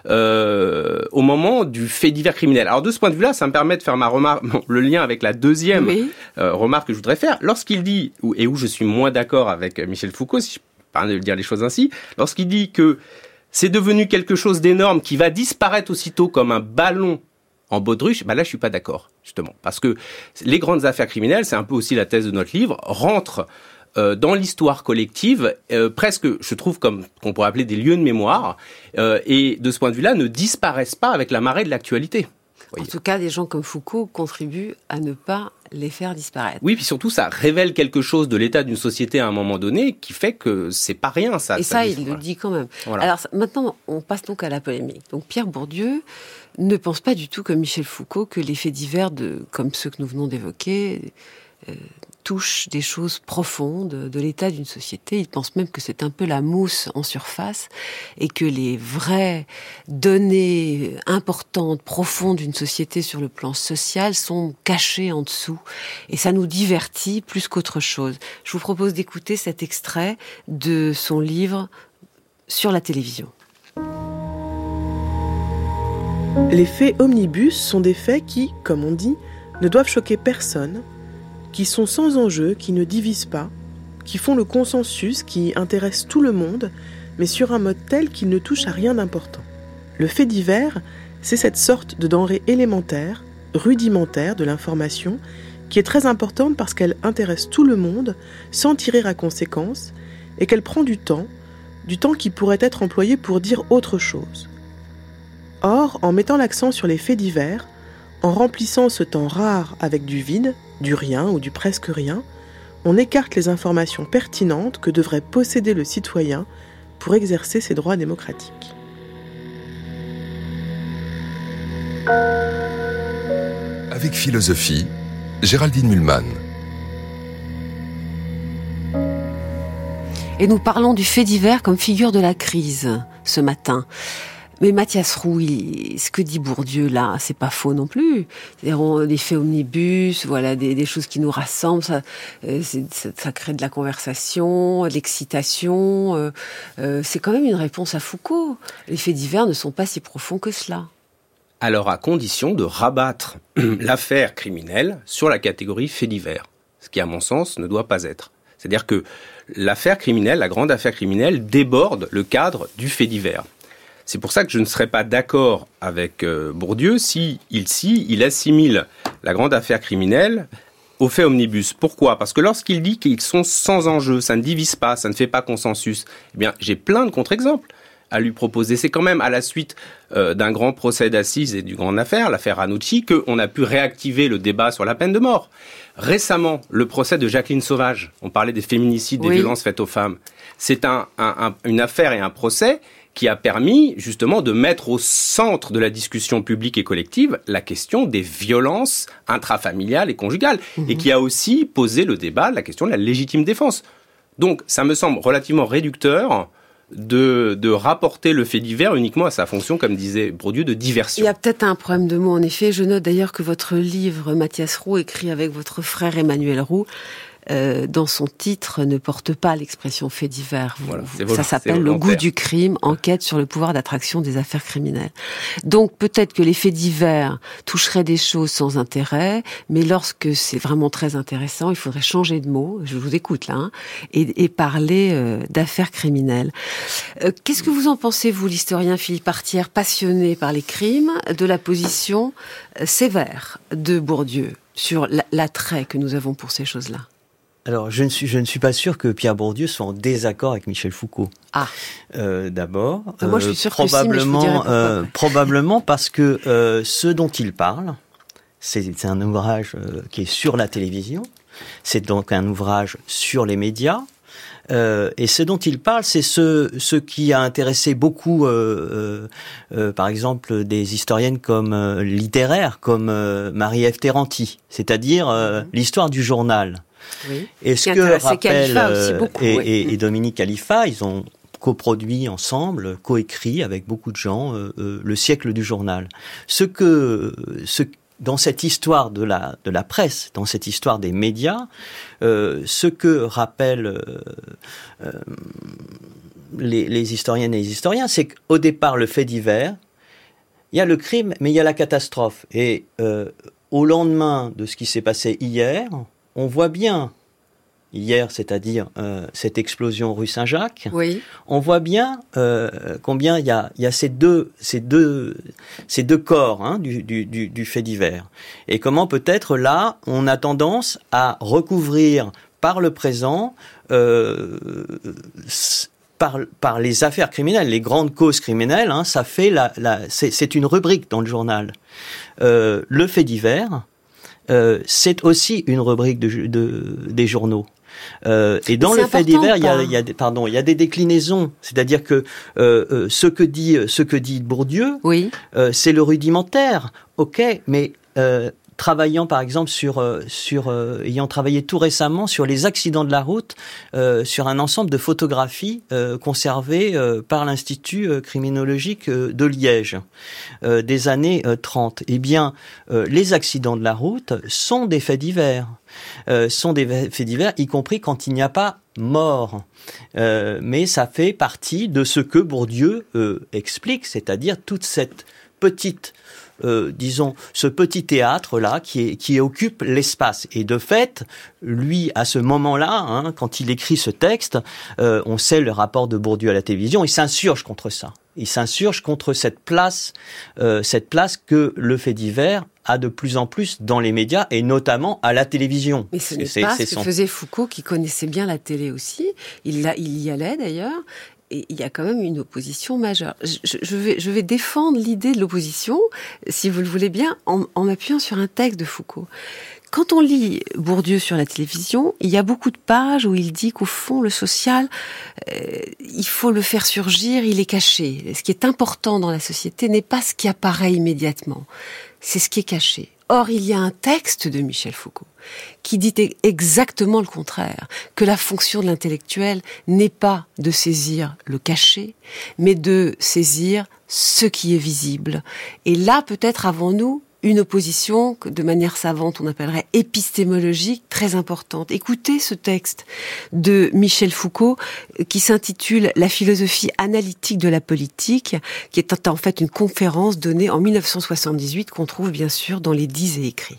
au moment du fait divers criminel. Alors de ce point de vue-là, ça me permet de faire ma remarque, le lien avec la deuxième remarque que je voudrais faire. Lorsqu'il dit, et où je suis moins d'accord avec Michel Foucault, si je peux dire les choses ainsi, lorsqu'il dit que c'est devenu quelque chose d'énorme qui va disparaître aussitôt comme un ballon en baudruche, là je suis pas d'accord, justement. Parce que les grandes affaires criminelles, c'est un peu aussi la thèse de notre livre, rentrent dans l'histoire collective, presque, je trouve, comme qu'on pourrait appeler des lieux de mémoire, et de ce point de vue-là, ne disparaissent pas avec la marée de l'actualité. En tout cas, des gens comme Foucault contribuent à ne pas les faire disparaître. Oui, puis surtout, ça révèle quelque chose de l'état d'une société à un moment donné qui fait que c'est pas rien, ça. Et ça, il le dit quand même. Voilà. Alors maintenant, on passe donc à la polémique. Donc Pierre Bourdieu ne pense pas du tout comme Michel Foucault que les faits divers, comme ceux que nous venons d'évoquer, touche des choses profondes de l'état d'une société. Il pense même que c'est un peu la mousse en surface et que les vraies données importantes, profondes d'une société sur le plan social sont cachées en dessous. Et ça nous divertit plus qu'autre chose. Je vous propose d'écouter cet extrait de son livre sur la télévision. Les faits omnibus sont des faits qui, comme on dit, ne doivent choquer personne, qui sont sans enjeu, qui ne divisent pas, qui font le consensus, qui intéressent tout le monde, mais sur un mode tel qu'il ne touche à rien d'important. Le fait divers, c'est cette sorte de denrée élémentaire, rudimentaire de l'information, qui est très importante parce qu'elle intéresse tout le monde, sans tirer à conséquence, et qu'elle prend du temps qui pourrait être employé pour dire autre chose. Or, en mettant l'accent sur les faits divers, en remplissant ce temps rare avec du vide, du rien ou du presque rien, on écarte les informations pertinentes que devrait posséder le citoyen pour exercer ses droits démocratiques. Avec philosophie, Géraldine Mühlmann. Et nous parlons du fait divers comme figure de la crise ce matin. Mais Mathias Roux, ce que dit Bourdieu là, c'est pas faux non plus. C'est-à-dire, des faits omnibus, voilà, des choses qui nous rassemblent, ça crée de la conversation, de l'excitation. C'est quand même une réponse à Foucault. Les faits divers ne sont pas si profonds que cela. Alors, à condition de rabattre l'affaire criminelle sur la catégorie fait divers, ce qui, à mon sens, ne doit pas être. C'est-à-dire que l'affaire criminelle, la grande affaire criminelle, déborde le cadre du fait divers. C'est pour ça que je ne serais pas d'accord avec Bourdieu si il assimile la grande affaire criminelle au fait omnibus. Pourquoi ? Parce que lorsqu'il dit qu'ils sont sans enjeu, ça ne divise pas, ça ne fait pas consensus, eh bien, j'ai plein de contre-exemples à lui proposer. C'est quand même à la suite d'un grand procès d'assises et d'une grande affaire, l'affaire Ranucci, qu'on a pu réactiver le débat sur la peine de mort. Récemment, le procès de Jacqueline Sauvage, on parlait des féminicides, des violences faites aux femmes. C'est une affaire et un procès qui a permis justement de mettre au centre de la discussion publique et collective la question des violences intrafamiliales et conjugales, et qui a aussi posé le débat, la question de la légitime défense. Donc, ça me semble relativement réducteur de rapporter le fait divers uniquement à sa fonction, comme disait Bourdieu, de diversion. Il y a peut-être un problème de mots, en effet. Je note d'ailleurs que votre livre, Mathias Roux, écrit avec votre frère Emmanuel Roux, dans son titre, ne porte pas l'expression fait divers. Ça s'appelle Le goût du crime, enquête sur le pouvoir d'attraction des affaires criminelles. Donc peut-être que les faits divers toucheraient des choses sans intérêt, mais lorsque c'est vraiment très intéressant, il faudrait changer de mot, je vous écoute là, et parler d'affaires criminelles. Qu'est-ce que vous en pensez, vous, l'historien Philippe Artière, passionné par les crimes, de la position sévère de Bourdieu sur l'attrait que nous avons pour ces choses-là ? Alors, je ne suis pas sûr que Pierre Bourdieu soit en désaccord avec Michel Foucault. D'abord, moi, je suis sûre probablement, que si, mais je vous dirai pourquoi. Probablement parce que ce dont il parle, c'est un ouvrage qui est sur la télévision, c'est donc un ouvrage sur les médias, et ce dont il parle, c'est ce qui a intéressé beaucoup, par exemple, des historiennes littéraires comme Marie-Ève Terranti, c'est-à-dire l'histoire du journal. Oui. Et ce que rappelle et Dominique Khalifa, ils ont coproduit ensemble, coécrit avec beaucoup de gens, le siècle du journal. Dans cette histoire de la presse, dans cette histoire des médias, ce que rappellent les historiennes et les historiens, c'est qu'au départ, le fait divers, il y a le crime, mais il y a la catastrophe. Et au lendemain de ce qui s'est passé hier, on voit bien, c'est-à-dire cette explosion rue Saint-Jacques, on voit bien combien il y a ces deux corps du fait divers. Et comment peut-être là, on a tendance à recouvrir par le présent, par les affaires criminelles, les grandes causes criminelles, ça fait c'est une rubrique dans le journal. Le fait divers, c'est aussi une rubrique des journaux. Et dans le fait divers, il y a des déclinaisons. C'est-à-dire que ce que dit Bourdieu, c'est le rudimentaire. Ok, mais travaillant par exemple ayant travaillé tout récemment sur les accidents de la route, sur un ensemble de photographies conservées par l'Institut criminologique de Liège des années 30. Eh bien, les accidents de la route sont des faits divers. Y compris quand il n'y a pas mort. Mais ça fait partie de ce que Bourdieu explique, c'est-à-dire toute cette petite ce petit théâtre-là qui occupe l'espace. Et de fait, lui, à ce moment-là, quand il écrit ce texte, on sait le rapport de Bourdieu à la télévision, il s'insurge contre ça. Il s'insurge contre cette place que le fait divers a de plus en plus dans les médias et notamment à la télévision. Mais ce n'est pas ce que faisait Foucault, qui connaissait bien la télé aussi. Il y allait d'ailleurs. Et il y a quand même une opposition majeure. Je vais défendre l'idée de l'opposition, si vous le voulez bien, en m'appuyant sur un texte de Foucault. Quand on lit Bourdieu sur la télévision, il y a beaucoup de pages où il dit qu'au fond, le social, il faut le faire surgir, il est caché. Ce qui est important dans la société n'est pas ce qui apparaît immédiatement, c'est ce qui est caché. Or, il y a un texte de Michel Foucault qui dit exactement le contraire, que la fonction de l'intellectuel n'est pas de saisir le caché, mais de saisir ce qui est visible. Et là, peut-être avons-nous une opposition que, de manière savante, on appellerait épistémologique, très importante. Écoutez ce texte de Michel Foucault qui s'intitule « La philosophie analytique de la politique », qui est en fait une conférence donnée en 1978 qu'on trouve bien sûr dans les 10 et écrits.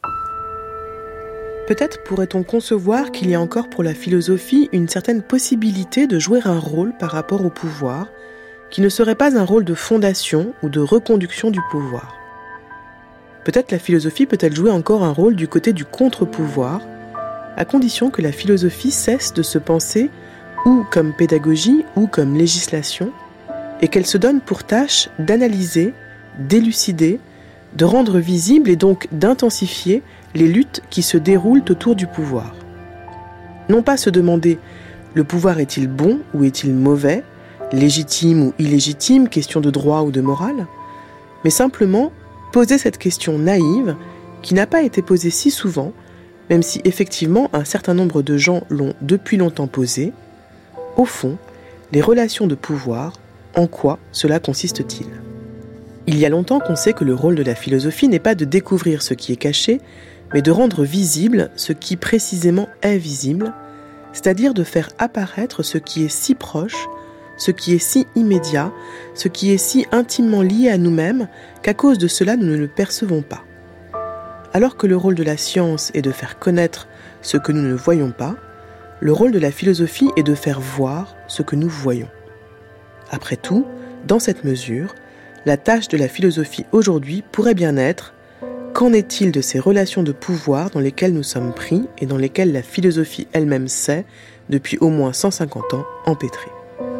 Peut-être pourrait-on concevoir qu'il y a encore pour la philosophie une certaine possibilité de jouer un rôle par rapport au pouvoir, qui ne serait pas un rôle de fondation ou de reconduction du pouvoir. Peut-être la philosophie peut-elle jouer encore un rôle du côté du contre-pouvoir, à condition que la philosophie cesse de se penser ou comme pédagogie ou comme législation, et qu'elle se donne pour tâche d'analyser, d'élucider, de rendre visible et donc d'intensifier les luttes qui se déroulent autour du pouvoir. Non pas se demander « le pouvoir est-il bon ou est-il mauvais, légitime ou illégitime, question de droit ou de morale », mais simplement poser cette question naïve qui n'a pas été posée si souvent, même si effectivement un certain nombre de gens l'ont depuis longtemps posée. Au fond, les relations de pouvoir, en quoi cela consiste-t-il ? Il y a longtemps qu'on sait que le rôle de la philosophie n'est pas de découvrir ce qui est caché, mais de rendre visible ce qui précisément est visible, c'est-à-dire de faire apparaître ce qui est si proche, ce qui est si immédiat, ce qui est si intimement lié à nous-mêmes qu'à cause de cela nous ne le percevons pas. Alors que le rôle de la science est de faire connaître ce que nous ne voyons pas, le rôle de la philosophie est de faire voir ce que nous voyons. Après tout, dans cette mesure, la tâche de la philosophie aujourd'hui pourrait bien être « Qu'en est-il de ces relations de pouvoir dans lesquelles nous sommes pris et dans lesquelles la philosophie elle-même s'est, depuis au moins 150 ans, empêtrée ?»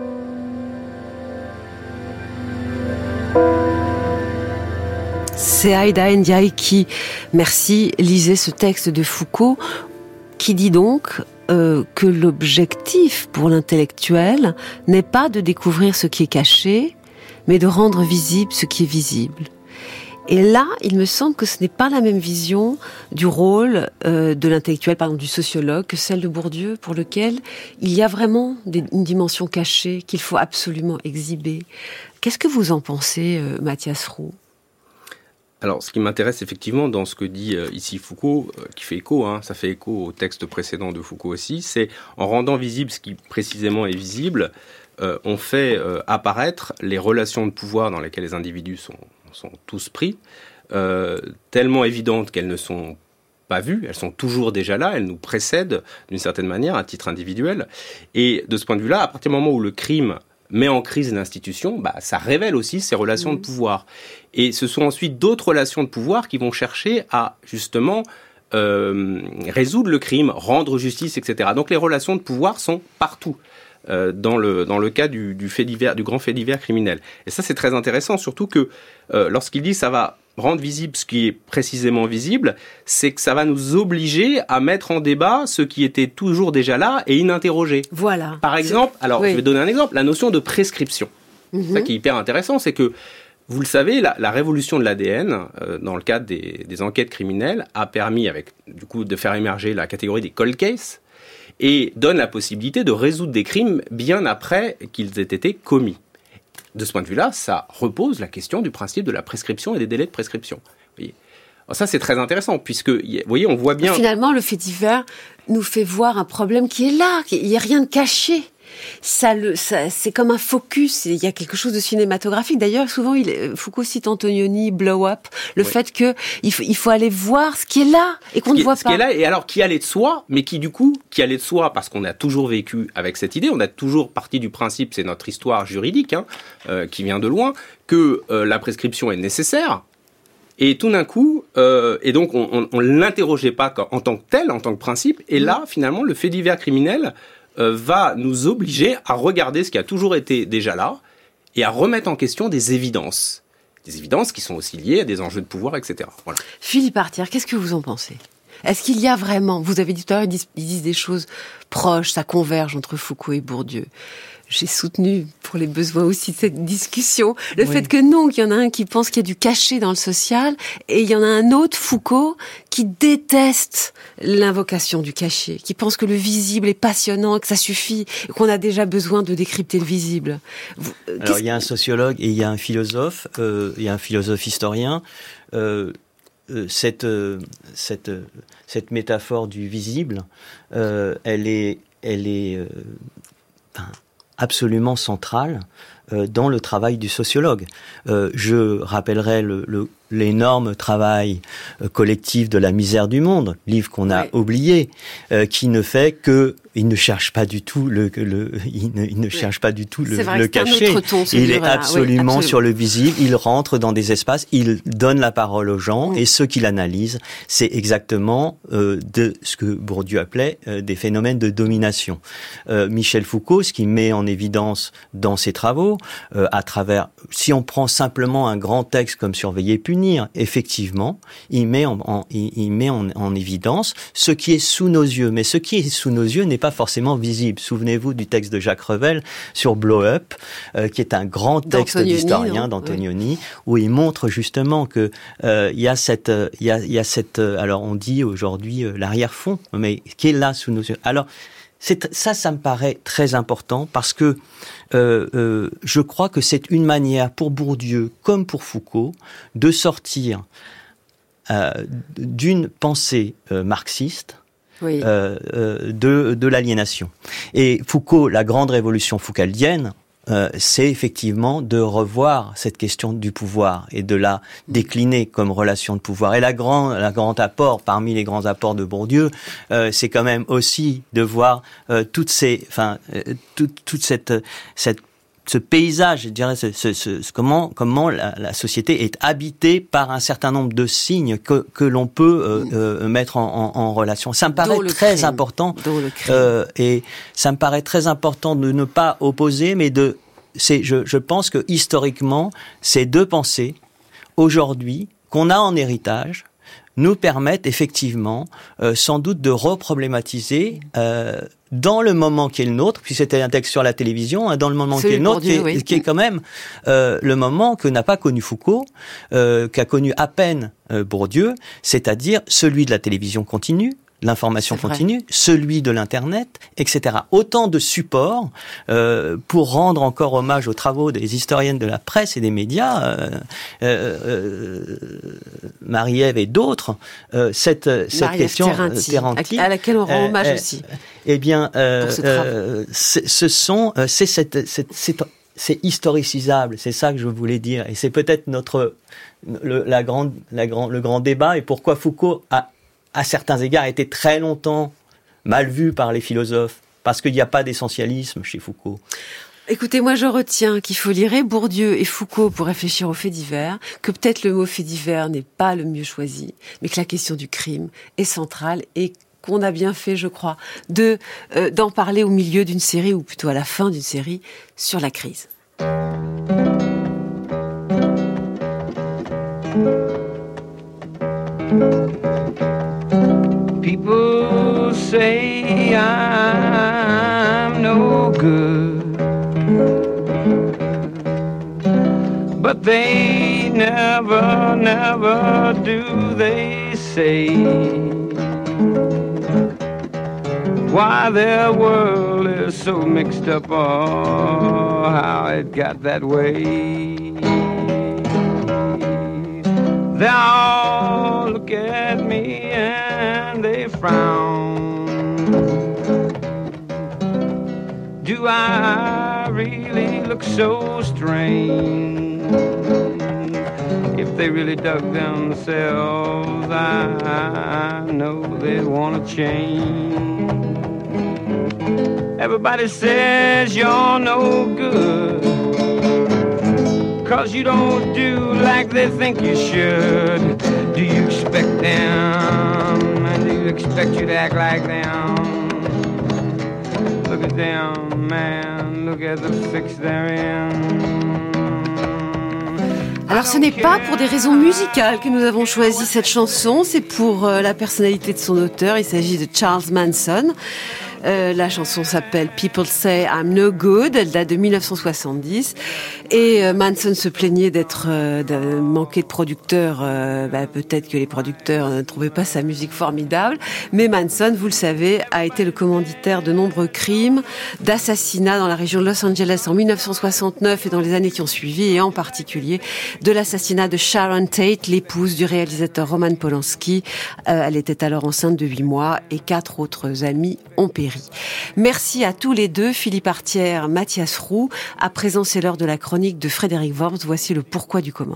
C'est Aïda Ndiaye qui, merci, lisait ce texte de Foucault qui dit donc que l'objectif pour l'intellectuel n'est pas de découvrir ce qui est caché, mais de rendre visible ce qui est visible. Et là, il me semble que ce n'est pas la même vision du rôle de l'intellectuel, par exemple du sociologue, que celle de Bourdieu, pour lequel il y a vraiment une dimension cachée qu'il faut absolument exhiber. Qu'est-ce que vous en pensez, Mathias Roux ? Alors, ce qui m'intéresse effectivement dans ce que dit ici Foucault, qui fait écho, ça fait écho au texte précédent de Foucault aussi, c'est en rendant visible ce qui précisément est visible, on fait apparaître les relations de pouvoir dans lesquelles les individus sont tous pris, tellement évidentes qu'elles ne sont pas vues, elles sont toujours déjà là, elles nous précèdent d'une certaine manière à titre individuel. Et de ce point de vue-là, à partir du moment où le crime met en crise l'institution, ça révèle aussi ces relations de pouvoir. Et ce sont ensuite d'autres relations de pouvoir qui vont chercher à, justement, résoudre le crime, rendre justice, etc. Donc les relations de pouvoir sont partout. Dans le cas du fait divers, du grand fait divers criminel. Et ça, c'est très intéressant, surtout que lorsqu'il dit ça va rendre visible ce qui est précisément visible, c'est que ça va nous obliger à mettre en débat ce qui était toujours déjà là et ininterrogé. Voilà. Par exemple, je vais donner un exemple, la notion de prescription. C'est ça qui est hyper intéressant, c'est que, vous le savez, la révolution de l'ADN, dans le cadre des enquêtes criminelles, a permis, du coup, de faire émerger la catégorie des cold cases, et donne la possibilité de résoudre des crimes bien après qu'ils aient été commis. De ce point de vue-là, ça repose la question du principe de la prescription et des délais de prescription. Vous voyez. Alors ça, c'est très intéressant, puisque, vous voyez, on voit bien... Finalement, le fait divers nous fait voir un problème qui est là, il n'y a rien de caché. C'est comme un focus, il y a quelque chose de cinématographique. D'ailleurs, souvent, Foucault cite Antonioni, Blow Up, le fait qu'il faut aller voir ce qui est là et qu'on ne voit pas. Ce qui est là, et alors qui allait de soi, mais qui allait de soi parce qu'on a toujours vécu avec cette idée, on a toujours parti du principe, c'est notre histoire juridique, qui vient de loin, que la prescription est nécessaire. Et tout d'un coup, et donc on ne l'interrogeait pas en tant que tel, en tant que principe, et là, finalement, le fait divers criminel va nous obliger à regarder ce qui a toujours été déjà là et à remettre en question des évidences. Des évidences qui sont aussi liées à des enjeux de pouvoir, etc. Voilà. Philippe Artière, qu'est-ce que vous en pensez ? Est-ce qu'il y a vraiment, vous avez dit tout à l'heure, ils disent des choses proches, ça converge entre Foucault et Bourdieu. J'ai soutenu, pour les besoins aussi de cette discussion, le fait que non, qu'il y en a un qui pense qu'il y a du caché dans le social, et il y en a un autre, Foucault, qui déteste l'invocation du cachet, qui pense que le visible est passionnant, que ça suffit, et qu'on a déjà besoin de décrypter le visible. Alors, il y a un sociologue et il y a un philosophe historien. Cette métaphore du visible, elle est absolument centrale dans le travail du sociologue. Je rappellerai l'énorme travail collectif de la misère du monde, livre qu'on a oublié, qui ne fait que il ne cherche pas du tout le cachet. Il est absolument sur le visible. Il rentre dans des espaces, il donne la parole aux gens, et ce qu'il analyse, c'est exactement de ce que Bourdieu appelait des phénomènes de domination. Michel Foucault, ce qu'il met en évidence dans ses travaux, à travers, si on prend simplement un grand texte comme Surveiller et punir, effectivement, il met en évidence ce qui est sous nos yeux. Mais ce qui est sous nos yeux n'est pas forcément visible. Souvenez-vous du texte de Jacques Revel sur Blow Up, qui est un grand texte d'historien d'Antonioni, où il montre justement que il y a cette, alors on dit aujourd'hui l'arrière-fond, mais qui est là sous nos yeux. Alors ça me paraît très important parce que je crois que c'est une manière pour Bourdieu comme pour Foucault de sortir d'une pensée marxiste de l'aliénation. Et Foucault, la grande révolution foucaldienne, c'est effectivement de revoir cette question du pouvoir et de la décliner comme relation de pouvoir. Et la grand apport, parmi les grands apports de Bourdieu, c'est quand même aussi de voir toute ce paysage, je dirais, comment la société est habitée par un certain nombre de signes que l'on peut mettre en relation. Ça me paraît très important, et ça me paraît très important de ne pas opposer, mais je pense que historiquement, ces deux pensées, aujourd'hui, qu'on a en héritage, nous permettent effectivement, sans doute, de reproblématiser dans le moment qui est le nôtre, puis c'était un texte sur la télévision, dans le moment qui est le nôtre, qui est quand même le moment que n'a pas connu Foucault, qu'a connu à peine Bourdieu, c'est-à-dire celui de la télévision continue, l'information continue, celui de l'Internet, etc. Autant de supports pour rendre encore hommage aux travaux des historiennes de la presse et des médias, Marie-Ève et d'autres, cette question Terranti, à laquelle on rend hommage aussi. Eh bien, c'est historicisable, c'est ça que je voulais dire, et c'est peut-être le grand débat, et pourquoi Foucault à certains égards, a été très longtemps mal vu par les philosophes, parce qu'il n'y a pas d'essentialisme chez Foucault. Écoutez, moi je retiens qu'il faut lire Bourdieu et Foucault pour réfléchir aux faits divers, que peut-être le mot fait divers n'est pas le mieux choisi, mais que la question du crime est centrale et qu'on a bien fait, je crois, d'en parler au milieu d'une série, ou plutôt à la fin d'une série, sur la crise. People say I'm no good, but they never do they say why their world is so mixed up, or how it got that way. They all look at me and they frown. Do I really look so strange? If they really dug themselves, I know they'd want to change. Everybody says you're no good, 'cause you don't do like they think you should. Do you expect them, and do you expect you to act like them? The look at them, man, look at the fix they're in. Alors ce n'est pas pour des raisons musicales que nous avons choisi cette chanson, c'est pour la personnalité de son auteur, il s'agit de Charles Manson. La chanson s'appelle People Say I'm No Good, elle date de 1970 et Manson se plaignait de manquer de producteurs, peut-être que les producteurs ne trouvaient pas sa musique formidable, mais Manson, vous le savez, a été le commanditaire de nombreux crimes, d'assassinats dans la région de Los Angeles en 1969 et dans les années qui ont suivi, et en particulier de l'assassinat de Sharon Tate, l'épouse du réalisateur Roman Polanski. Elle était alors enceinte de 8 mois et 4 autres amis ont péri. Merci à tous les deux, Philippe Artière, Mathias Roux. À présent, c'est l'heure de la chronique de Frédéric Worms. Voici le pourquoi du comment.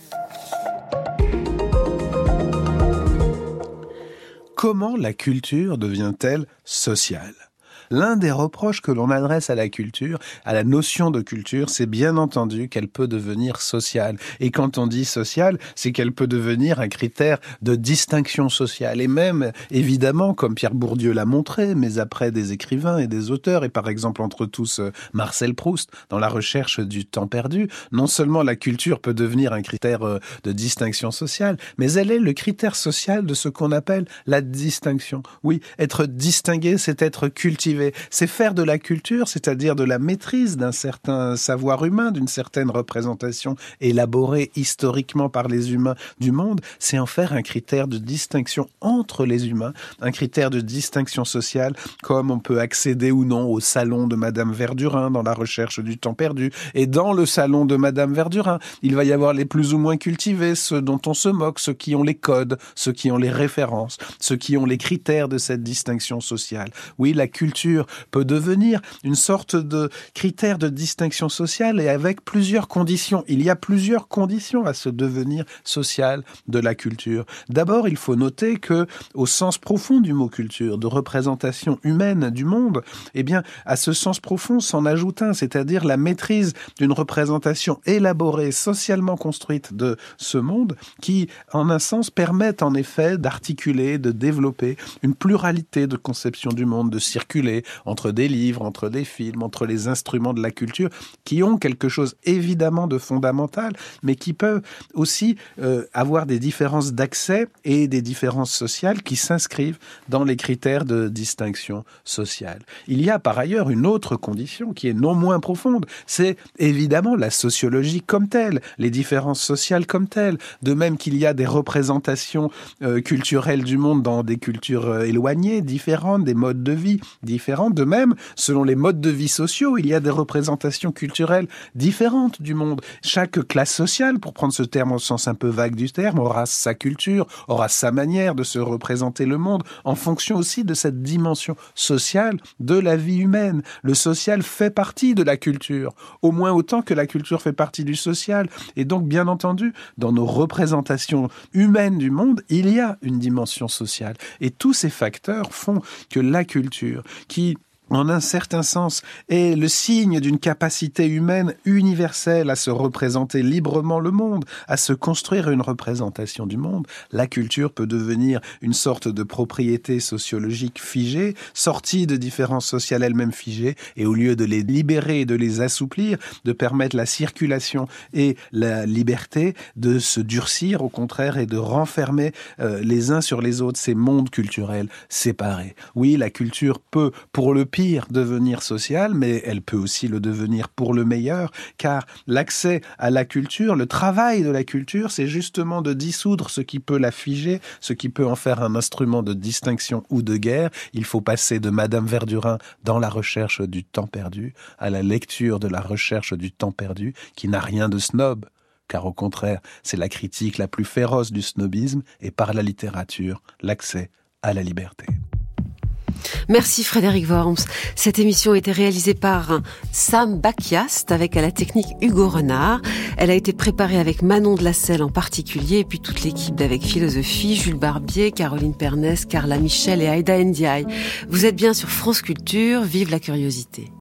Comment la culture devient-elle sociale ? L'un des reproches que l'on adresse à la culture, à la notion de culture, c'est bien entendu qu'elle peut devenir sociale. Et quand on dit sociale, c'est qu'elle peut devenir un critère de distinction sociale. Et même, évidemment, comme Pierre Bourdieu l'a montré, mais après des écrivains et des auteurs, et par exemple entre tous Marcel Proust, dans La recherche du temps perdu, non seulement la culture peut devenir un critère de distinction sociale, mais elle est le critère social de ce qu'on appelle la distinction. Oui, être distingué, c'est être cultivé. C'est faire de la culture, c'est-à-dire de la maîtrise d'un certain savoir humain, d'une certaine représentation élaborée historiquement par les humains du monde, c'est en faire un critère de distinction entre les humains, un critère de distinction sociale, comme on peut accéder ou non au salon de Madame Verdurin dans La recherche du temps perdu. Et dans le salon de Madame Verdurin, il va y avoir les plus ou moins cultivés, ceux dont on se moque, ceux qui ont les codes, ceux qui ont les références, ceux qui ont les critères de cette distinction sociale. Oui, la culture peut devenir une sorte de critère de distinction sociale et avec plusieurs conditions. Il y a plusieurs conditions à ce devenir social de la culture. D'abord, il faut noter que, au sens profond du mot culture, de représentation humaine du monde, eh bien, à ce sens profond s'en ajoute un, c'est-à-dire la maîtrise d'une représentation élaborée, socialement construite de ce monde, qui, en un sens, permet en effet d'articuler, de développer une pluralité de conceptions du monde, de circuler entre des livres, entre des films, entre les instruments de la culture, qui ont quelque chose évidemment de fondamental, mais qui peuvent aussi avoir des différences d'accès et des différences sociales qui s'inscrivent dans les critères de distinction sociale. Il y a par ailleurs une autre condition qui est non moins profonde, c'est évidemment la sociologie comme telle, les différences sociales comme telles, de même qu'il y a des représentations culturelles du monde dans des cultures éloignées, différentes, des modes de vie différents. De même, selon les modes de vie sociaux, il y a des représentations culturelles différentes du monde. Chaque classe sociale, pour prendre ce terme au sens un peu vague du terme, aura sa culture, aura sa manière de se représenter le monde, en fonction aussi de cette dimension sociale de la vie humaine. Le social fait partie de la culture, au moins autant que la culture fait partie du social. Et donc, bien entendu, dans nos représentations humaines du monde, il y a une dimension sociale. Et tous ces facteurs font que la culture, qui en un certain sens, est le signe d'une capacité humaine universelle à se représenter librement le monde, à se construire une représentation du monde. La culture peut devenir une sorte de propriété sociologique figée, sortie de différences sociales elles-mêmes figées, et au lieu de les libérer et de les assouplir, de permettre la circulation et la liberté, de se durcir au contraire et de renfermer les uns sur les autres ces mondes culturels séparés. Oui, la culture peut, pour le pire, devenir sociale, mais elle peut aussi le devenir pour le meilleur, car l'accès à la culture, le travail de la culture, c'est justement de dissoudre ce qui peut la figer, ce qui peut en faire un instrument de distinction ou de guerre. Il faut passer de Madame Verdurin dans La recherche du temps perdu à la lecture de La recherche du temps perdu, qui n'a rien de snob, car au contraire, c'est la critique la plus féroce du snobisme et par la littérature, l'accès à la liberté. Merci Frédéric Worms. Cette émission a été réalisée par Sam Bakiast avec à la technique Hugo Renard. Elle a été préparée avec Manon de la Selle en particulier et puis toute l'équipe d'Avec Philosophie, Jules Barbier, Caroline Pernès, Carla Michel et Aïda Ndiaye. Vous êtes bien sur France Culture, vive la curiosité.